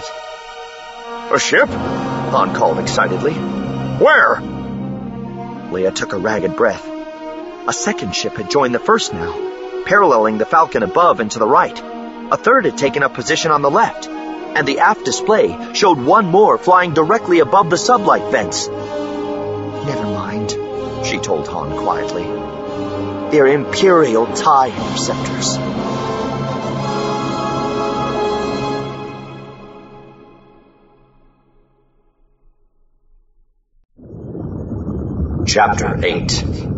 A ship? Han called excitedly. Where? Leia took a ragged breath. A second ship had joined the first now, paralleling the Falcon above and to the right. A third had taken up position on the left, and the aft display showed one more flying directly above the sublight vents. Never mind, she told Han quietly. They're Imperial TIE interceptors. Chapter 8.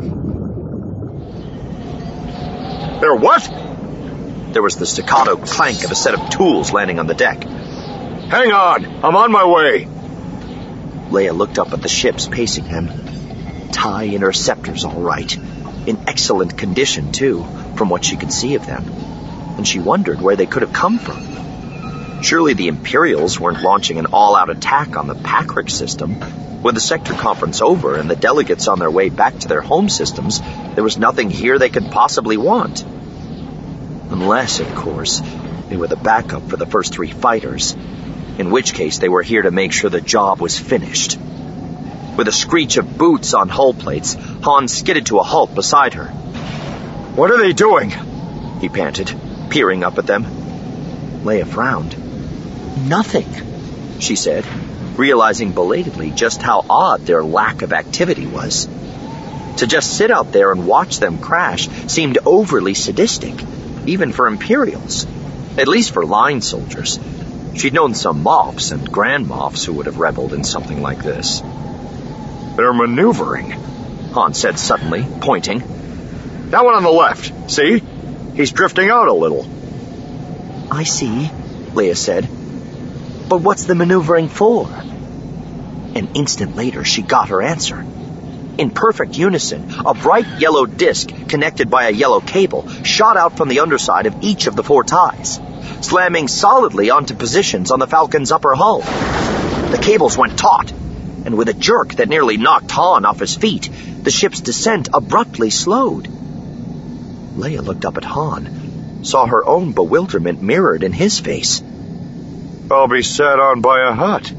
They're what? There was the staccato clank of a set of tools landing on the deck. Hang on, I'm on my way. Leia looked up at the ships pacing them. TIE interceptors, all right. In excellent condition, too, from what she could see of them. And she wondered where they could have come from. Surely the Imperials weren't launching an all-out attack on the Pacrick system. With the sector conference over and the delegates on their way back to their home systems, there was nothing here they could possibly want. Unless, of course, they were the backup for the first three fighters, in which case they were here to make sure the job was finished. With a screech of boots on hull plates, Han skidded to a halt beside her. What are they doing? He panted, peering up at them. Leia frowned. Nothing, she said, realizing belatedly just how odd their lack of activity was. To just sit out there and watch them crash seemed overly sadistic, even for Imperials, at least for line soldiers. She'd known some Moffs and Grand Moffs who would have rebelled in something like this. They're maneuvering, Han said suddenly, pointing. That one on the left, see? He's drifting out a little. I see, Leia said. But what's the maneuvering for? An instant later, she got her answer. In perfect unison, a bright yellow disc connected by a yellow cable shot out from the underside of each of the four TIEs, slamming solidly onto positions on the Falcon's upper hull. The cables went taut, and with a jerk that nearly knocked Han off his feet, the ship's descent abruptly slowed. Leia looked up at Han, saw her own bewilderment mirrored in his face. I'll be sat on by a hut,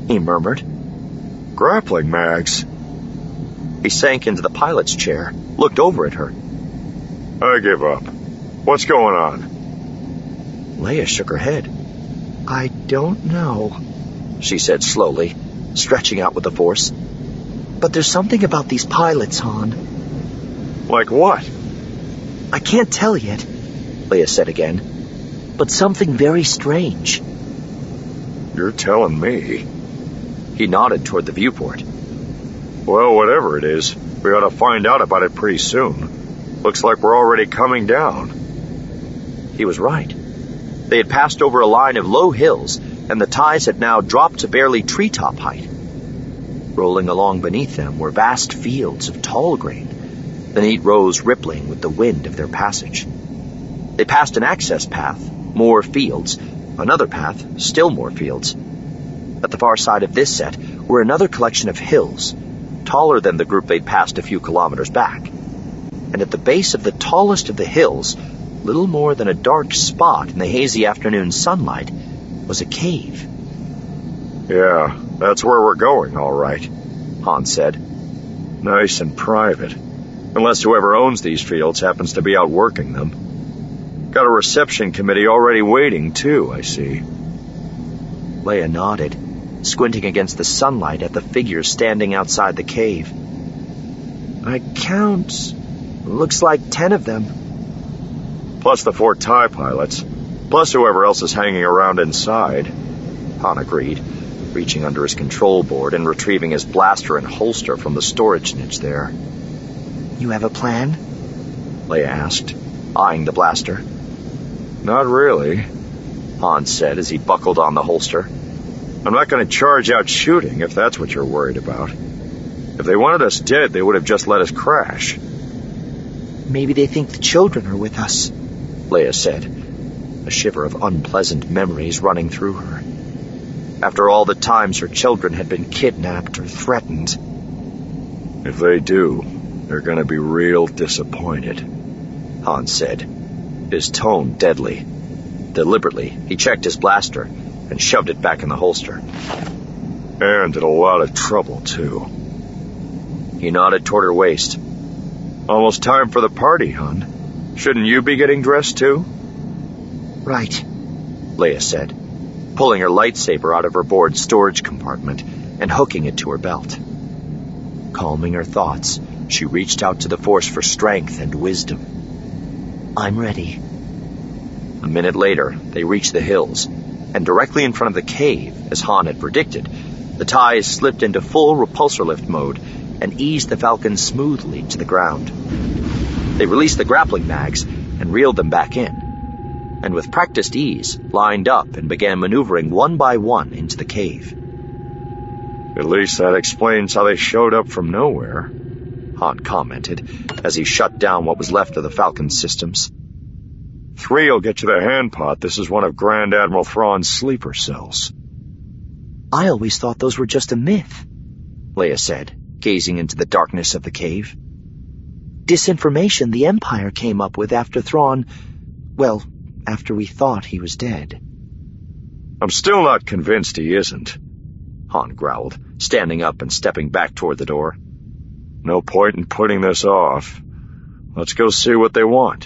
he murmured. Grappling mags? He sank into the pilot's chair, looked over at her. I give up. What's going on? Leia shook her head. I don't know, she said slowly, stretching out with the force. But there's something about these pilots, Han. Like what? I can't tell yet, Leia said again. But something very strange. You're telling me. He nodded toward the viewport. Well, whatever it is, we ought to find out about it pretty soon. Looks like we're already coming down. He was right. They had passed over a line of low hills, and the ties had now dropped to barely treetop height. Rolling along beneath them were vast fields of tall grain, the neat rows rippling with the wind of their passage. They passed an access path, more fields, another path, still more fields. At the far side of this set were another collection of hills, taller than the group they'd passed a few kilometers back. And at the base of the tallest of the hills, little more than a dark spot in the hazy afternoon sunlight, was a cave. Yeah, that's where we're going, all right, Han said. Nice and private. Unless whoever owns these fields happens to be out working them. Got a reception committee already waiting, too, I see. Leia nodded, squinting against the sunlight at the figures standing outside the cave. I count. Looks like 10 of them. Plus the 4 TIE pilots. Plus whoever else is hanging around inside. Han agreed, reaching under his control board and retrieving his blaster and holster from the storage niche there. You have a plan? Leia asked, eyeing the blaster. Not really, Han said as he buckled on the holster. I'm not going to charge out shooting if that's what you're worried about. If they wanted us dead, they would have just let us crash. Maybe they think the children are with us, Leia said, a shiver of unpleasant memories running through her. After all the times her children had been kidnapped or threatened. If they do, they're going to be real disappointed, Han said, his tone deadly. Deliberately, he checked his blaster and shoved it back in the holster. And in a lot of trouble, too. He nodded toward her waist. Almost time for the party, hon. Shouldn't you be getting dressed, too? Right, Leia said, pulling her lightsaber out of her board storage compartment and hooking it to her belt. Calming her thoughts, she reached out to the Force for strength and wisdom. I'm ready. A minute later, they reached the hills, and directly in front of the cave, as Han had predicted, the TIEs slipped into full repulsor lift mode and eased the Falcon smoothly to the ground. They released the grappling mags and reeled them back in, and with practiced ease, lined up and began maneuvering one by one into the cave. At least that explains how they showed up from nowhere, Han commented, as he shut down what was left of the Falcon's systems. 3 will get you the handpot. This is one of Grand Admiral Thrawn's sleeper cells. I always thought those were just a myth, Leia said, gazing into the darkness of the cave. Disinformation the Empire came up with after Thrawn... well, after we thought he was dead. I'm still not convinced he isn't, Han growled, standing up and stepping back toward the door. No point in putting this off. Let's go see what they want.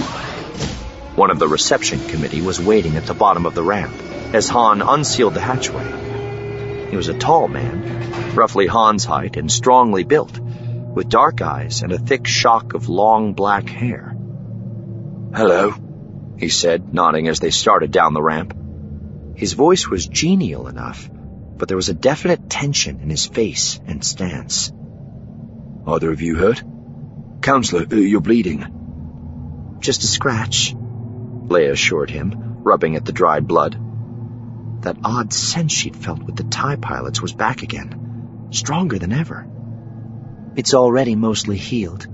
One of the reception committee was waiting at the bottom of the ramp as Han unsealed the hatchway. He was a tall man, roughly Han's height and strongly built, with dark eyes and a thick shock of long black hair. Hello, he said, nodding as they started down the ramp. His voice was genial enough, but there was a definite tension in his face and stance. Either of you hurt? Counselor, you're bleeding. Just a scratch, Leia assured him, rubbing at the dried blood. That odd sense she'd felt with the TIE pilots was back again, stronger than ever. It's already mostly healed.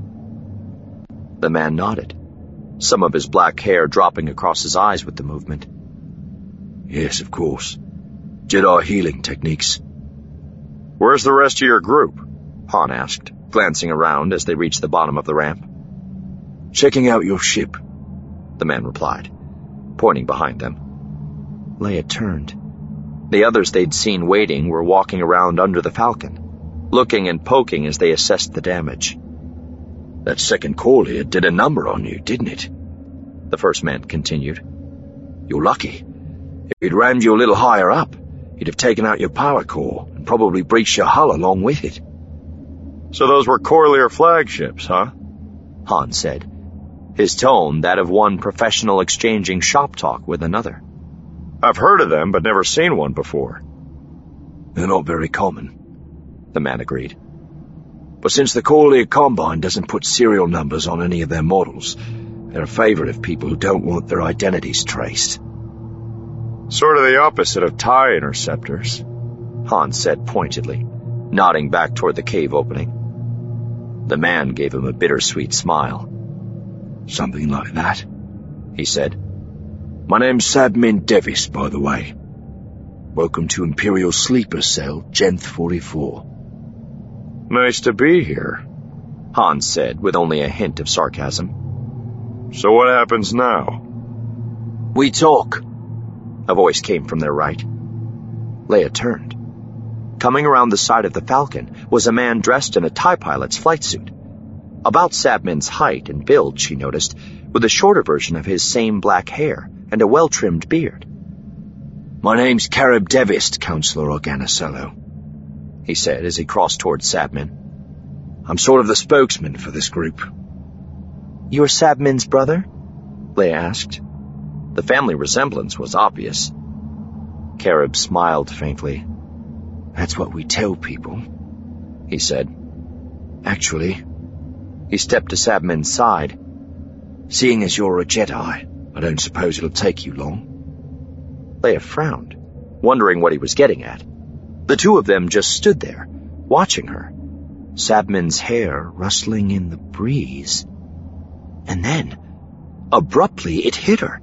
The man nodded, some of his black hair dropping across his eyes with the movement. Yes, of course. Jedi healing techniques. Where's the rest of your group? Han asked, glancing around as they reached the bottom of the ramp. Checking out your ship, the man replied, pointing behind them. Leia turned. The others they'd seen waiting were walking around under the Falcon, looking and poking as they assessed the damage. That second call here did a number on you, didn't it? The first man continued. You're lucky. If he'd rammed you a little higher up, he'd have taken out your power core and probably breached your hull along with it. So those were Corlear flagships, huh? Han said, his tone that of one professional exchanging shop talk with another. I've heard of them, but never seen one before. They're not very common, the man agreed. But since the Corlear Combine doesn't put serial numbers on any of their models, they're a favorite of people who don't want their identities traced. Sort of the opposite of TIE interceptors, Han said pointedly, nodding back toward the cave opening. The man gave him a bittersweet smile. Something like that, he said. My name's Sabmin Devis, by the way. Welcome to Imperial Sleeper Cell, Genth 44. Nice to be here, Han said with only a hint of sarcasm. So what happens now? We talk, a voice came from their right. Leia turned. Coming around the side of the Falcon was a man dressed in a TIE pilot's flight suit. About Sabmin's height and build, she noticed, with a shorter version of his same black hair and a well-trimmed beard. My name's Carib Devist, Counselor Organa, he said as he crossed towards Sabmin. I'm sort of the spokesman for this group. You're Sabmin's brother? Leia asked. The family resemblance was obvious. Carib smiled faintly. That's what we tell people, he said. Actually, he stepped to Sabmin's side. Seeing as you're a Jedi, I don't suppose it'll take you long. Leia frowned, wondering what he was getting at. The two of them just stood there, watching her, Sabmin's hair rustling in the breeze. And then, abruptly, it hit her.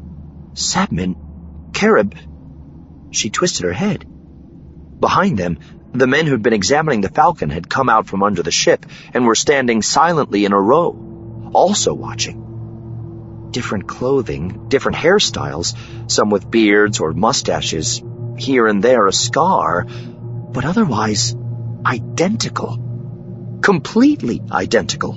Sabmin, Carib. She twisted her head. Behind them, the men who'd been examining the Falcon had come out from under the ship and were standing silently in a row, also watching. Different clothing, different hairstyles, some with beards or mustaches, here and there a scar, but otherwise identical. Completely identical.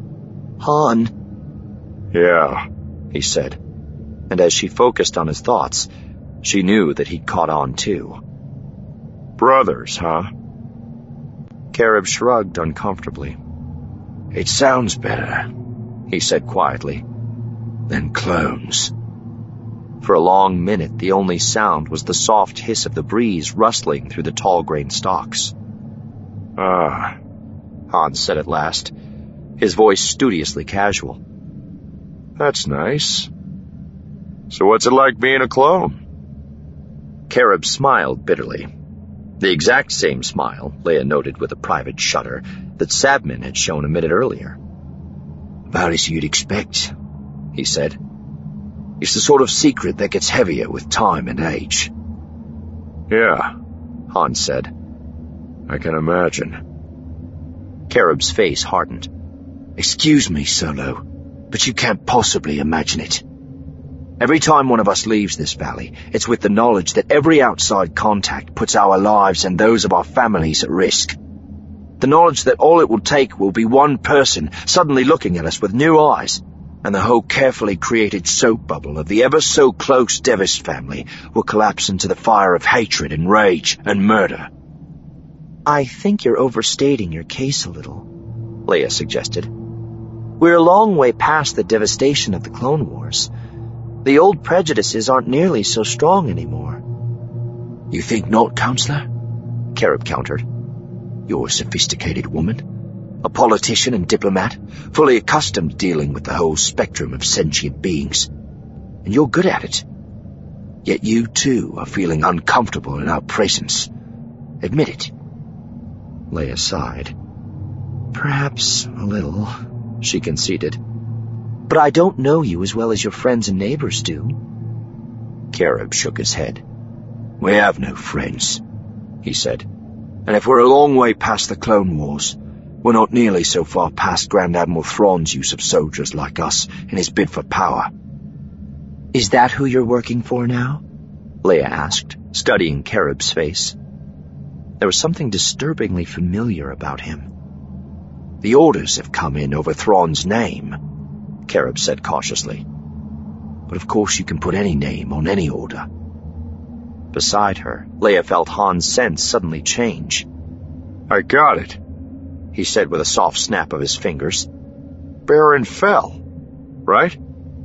Han. Yeah, he said, and as she focused on his thoughts, she knew that he'd caught on too. Brothers, huh? Carib shrugged uncomfortably. It sounds better, he said quietly. Than clones. For a long minute, the only sound was the soft hiss of the breeze rustling through the tall grain stalks. Ah, Han said at last, his voice studiously casual. That's nice. So what's it like being a clone? Carib smiled bitterly. The exact same smile, Leia noted with a private shudder, that Sabmin had shown a minute earlier. About as you'd expect, he said. It's the sort of secret that gets heavier with time and age. Yeah, Han said. I can imagine. Carib's face hardened. Excuse me, Solo, but you can't possibly imagine it. Every time one of us leaves this valley, it's with the knowledge that every outside contact puts our lives and those of our families at risk. The knowledge that all it will take will be one person suddenly looking at us with new eyes, and the whole carefully created soap bubble of the ever-so-close Devis family will collapse into the fire of hatred and rage and murder. I think you're overstating your case a little, Leia suggested. We're a long way past the devastation of the Clone Wars. The old prejudices aren't nearly so strong anymore. You think not, Counselor? Carib countered. You're a sophisticated woman, a politician and diplomat, fully accustomed to dealing with the whole spectrum of sentient beings. And you're good at it. Yet you, too, are feeling uncomfortable in our presence. Admit it. Leia sighed. Perhaps a little, she conceded. But I don't know you as well as your friends and neighbors do. Carib shook his head. We have no friends, he said. And if we're a long way past the Clone Wars, we're not nearly so far past Grand Admiral Thrawn's use of soldiers like us in his bid for power. Is that who you're working for now? Leia asked, studying Carib's face. There was something disturbingly familiar about him. The orders have come in over Thrawn's name, Carib said cautiously. But of course you can put any name on any order. Beside her, Leia felt Han's sense suddenly change. I got it, he said with a soft snap of his fingers. Baron Fel, right?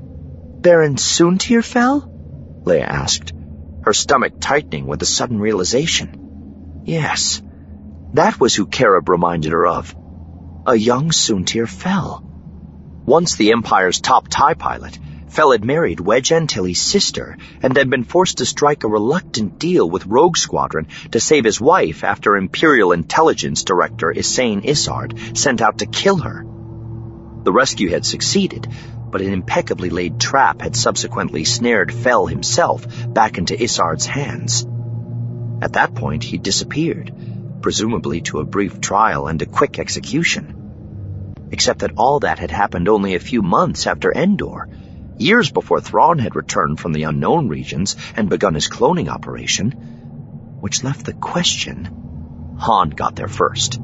Baron Soontir Fel? Leia asked, her stomach tightening with a sudden realization. Yes, that was who Carib reminded her of. A young Soontir Fel. Once the Empire's top TIE pilot, Fel had married Wedge Antilles' sister and had been forced to strike a reluctant deal with Rogue Squadron to save his wife after Imperial Intelligence Director Ysane Isard sent out to kill her. The rescue had succeeded, but an impeccably laid trap had subsequently snared Fel himself back into Isard's hands. At that point, he disappeared, presumably to a brief trial and a quick execution. Except that all that had happened only a few months after Endor, years before Thrawn had returned from the unknown regions and begun his cloning operation, which left the question. Han got there first.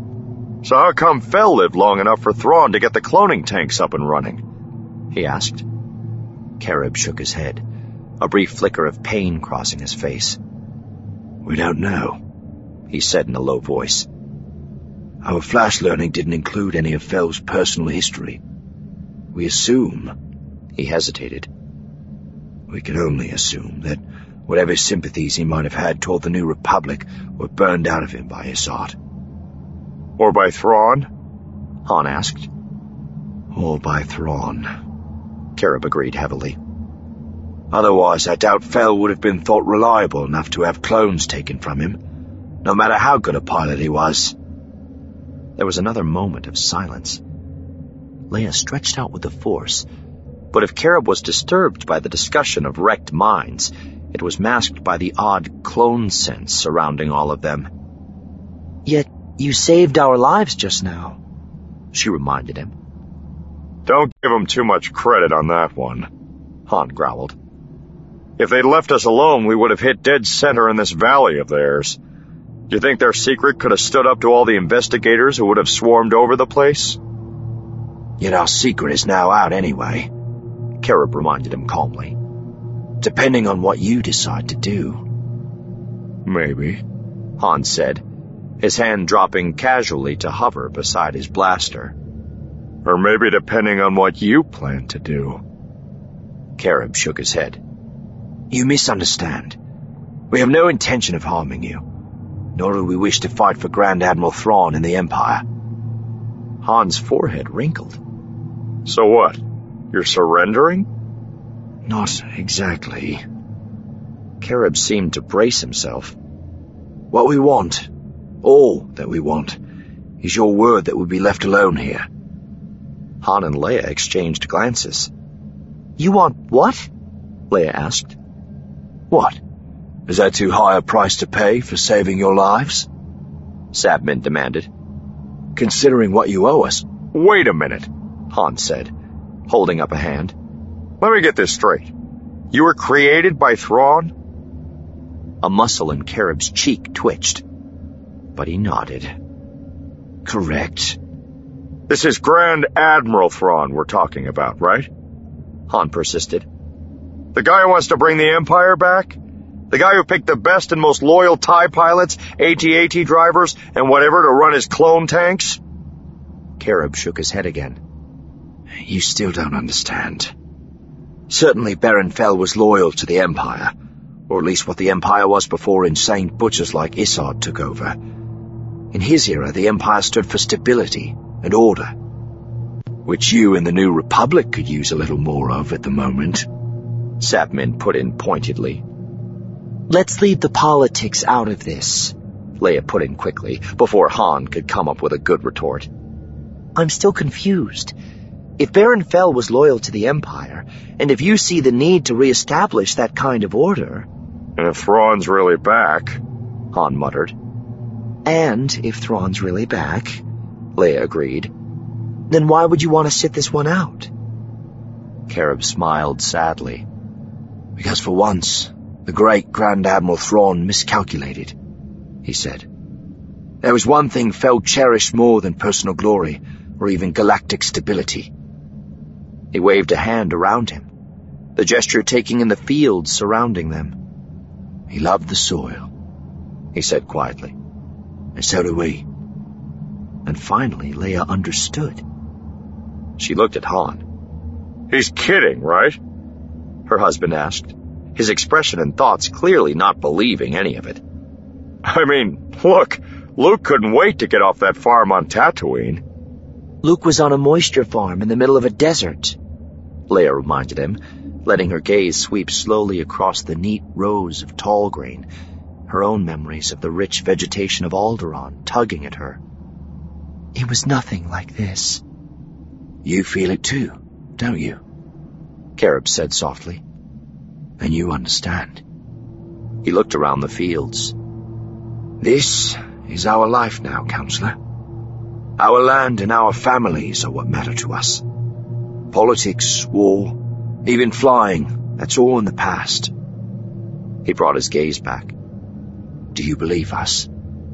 So how come Fel lived long enough for Thrawn to get the cloning tanks up and running? He asked. Carib shook his head, a brief flicker of pain crossing his face. We don't know, he said in a low voice. Our flash learning didn't include any of Fel's personal history. We assume, he hesitated. We can only assume that whatever sympathies he might have had toward the New Republic were burned out of him by Isard. Or by Thrawn? Han asked. Or by Thrawn, Carib agreed heavily. Otherwise, I doubt Fel would have been thought reliable enough to have clones taken from him, no matter how good a pilot he was. There was another moment of silence. Leia stretched out with the Force, but if Carib was disturbed by the discussion of wrecked minds, it was masked by the odd clone sense surrounding all of them. Yet you saved our lives just now, she reminded him. Don't give him too much credit on that one, Han growled. If they'd left us alone, we would have hit dead center in this valley of theirs. Do you think their secret could have stood up to all the investigators who would have swarmed over the place? Yet our secret is now out anyway, Carib reminded him calmly. Depending on what you decide to do. Maybe, Han said, his hand dropping casually to hover beside his blaster. Or maybe depending on what you plan to do. Carib shook his head. You misunderstand. We have no intention of harming you, nor do we wish to fight for Grand Admiral Thrawn in the Empire. Han's forehead wrinkled. So what? You're surrendering? Not exactly. Carib seemed to brace himself. What we want, all that we want, is your word that we'll be left alone here. Han and Leia exchanged glances. You want what? Leia asked. What? Is that too high a price to pay for saving your lives? Sabmin demanded. Considering what you owe us. Wait a minute, Han said, holding up a hand. Let me get this straight. You were created by Thrawn? A muscle in Carib's cheek twitched, but he nodded. Correct. This is Grand Admiral Thrawn we're talking about, right? Han persisted. The guy who wants to bring the Empire back? The guy who picked the best and most loyal TIE pilots, AT-AT drivers, and whatever to run his clone tanks? Carib shook his head again. You still don't understand. Certainly Baron Fel was loyal to the Empire, or at least what the Empire was before insane butchers like Isard took over. In his era, the Empire stood for stability and order, which you in the New Republic could use a little more of at the moment, Sabmin put in pointedly. Let's leave the politics out of this, Leia put in quickly, before Han could come up with a good retort. I'm still confused. If Baron Fel was loyal to the Empire, and if you see the need to reestablish that kind of order... And if Thrawn's really back, Han muttered. And if Thrawn's really back, Leia agreed, then why would you want to sit this one out? Carib smiled sadly. Because for once, The great Grand Admiral Thrawn miscalculated, he said. There was one thing Feld cherished more than personal glory, or even galactic stability. He waved a hand around him, the gesture taking in the fields surrounding them. He loved the soil, he said quietly. And so do we. And finally, Leia understood. She looked at Han. He's kidding, right? Her husband asked, his expression and thoughts clearly not believing any of it. I mean, look, Luke couldn't wait to get off that farm on Tatooine. Luke was on a moisture farm in the middle of a desert, Leia reminded him, letting her gaze sweep slowly across the neat rows of tall grain, her own memories of the rich vegetation of Alderaan tugging at her. It was nothing like this. You feel it too, don't you? Carib said softly. And you understand. He looked around the fields. This is our life now, Counselor. Our land and our families are what matter to us. Politics, war, even flying, that's all in the past. He brought his gaze back. Do you believe us?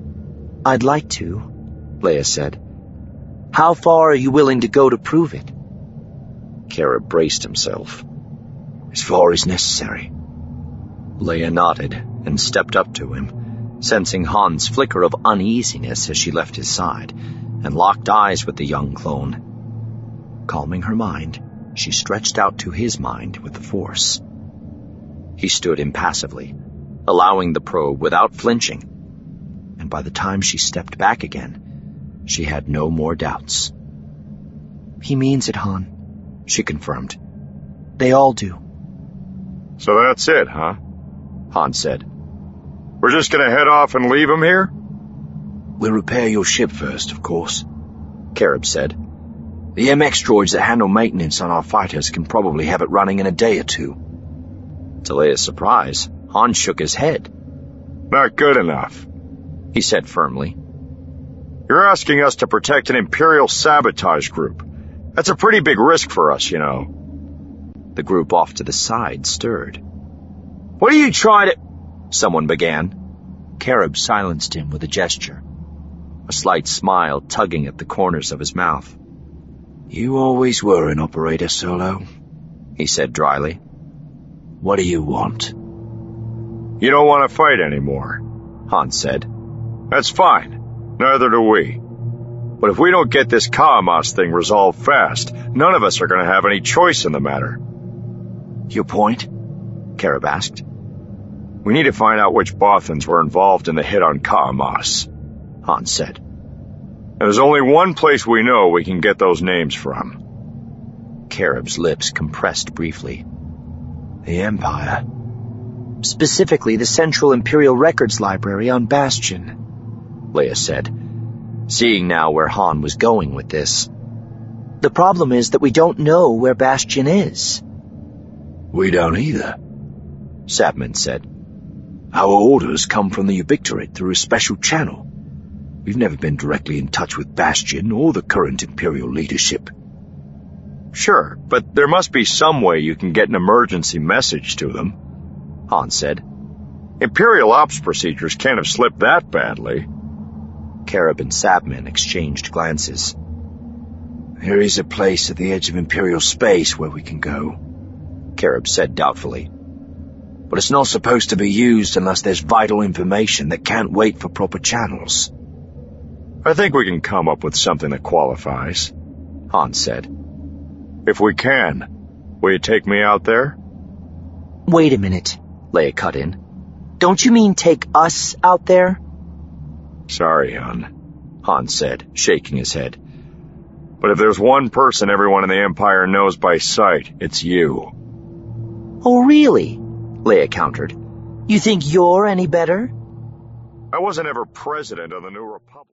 I'd like to, Leia said. How far are you willing to go to prove it? Carib braced himself. As far as necessary. Leia nodded and stepped up to him, sensing Han's flicker of uneasiness as she left his side, and locked eyes with the young clone. Calming her mind, she stretched out to his mind with the Force. He stood impassively, allowing the probe without flinching, and by the time she stepped back again, she had no more doubts. He means it, Han, she confirmed. They all do. So that's it, huh? Han said. We're just gonna head off and leave him here? We'll repair your ship first, of course, Carib said. The MX droids that handle maintenance on our fighters can probably have it running in a day or two. To Leia's surprise, Han shook his head. Not good enough, he said firmly. You're asking us to protect an Imperial sabotage group. That's a pretty big risk for us, you know. The group off to the side stirred. What are you trying to... Someone began. Carib silenced him with a gesture, a slight smile tugging at the corners of his mouth. You always were an operator, Solo, he said dryly. What do you want? You don't want to fight anymore, Han said. That's fine. Neither do we. But if we don't get this Ka'amos thing resolved fast, none of us are going to have any choice in the matter. Your point? Carib asked. We need to find out which Bothans were involved in the hit on Ka'amos, Han said. And there's only one place we know we can get those names from. Carib's lips compressed briefly. The Empire. Specifically the Central Imperial Records Library on Bastion, Leia said, seeing now where Han was going with this. The problem is that we don't know where Bastion is. We don't either, Sabman said. Our orders come from the Ubictorate through a special channel. We've never been directly in touch with Bastion or the current Imperial leadership. Sure, but there must be some way you can get an emergency message to them, Han said. Imperial ops procedures can't have slipped that badly. Carib and Sabman exchanged glances. There is a place at the edge of Imperial space where we can go, Carib said doubtfully. But it's not supposed to be used unless there's vital information that can't wait for proper channels. I think we can come up with something that qualifies, Han said. If we can, will you take me out there? Wait a minute, Leia cut in. Don't you mean take us out there? Sorry, hon, Han said, shaking his head. But if there's one person everyone in the Empire knows by sight, it's you. Oh, really? Leia countered. You think you're any better? I wasn't ever president of the New Republic.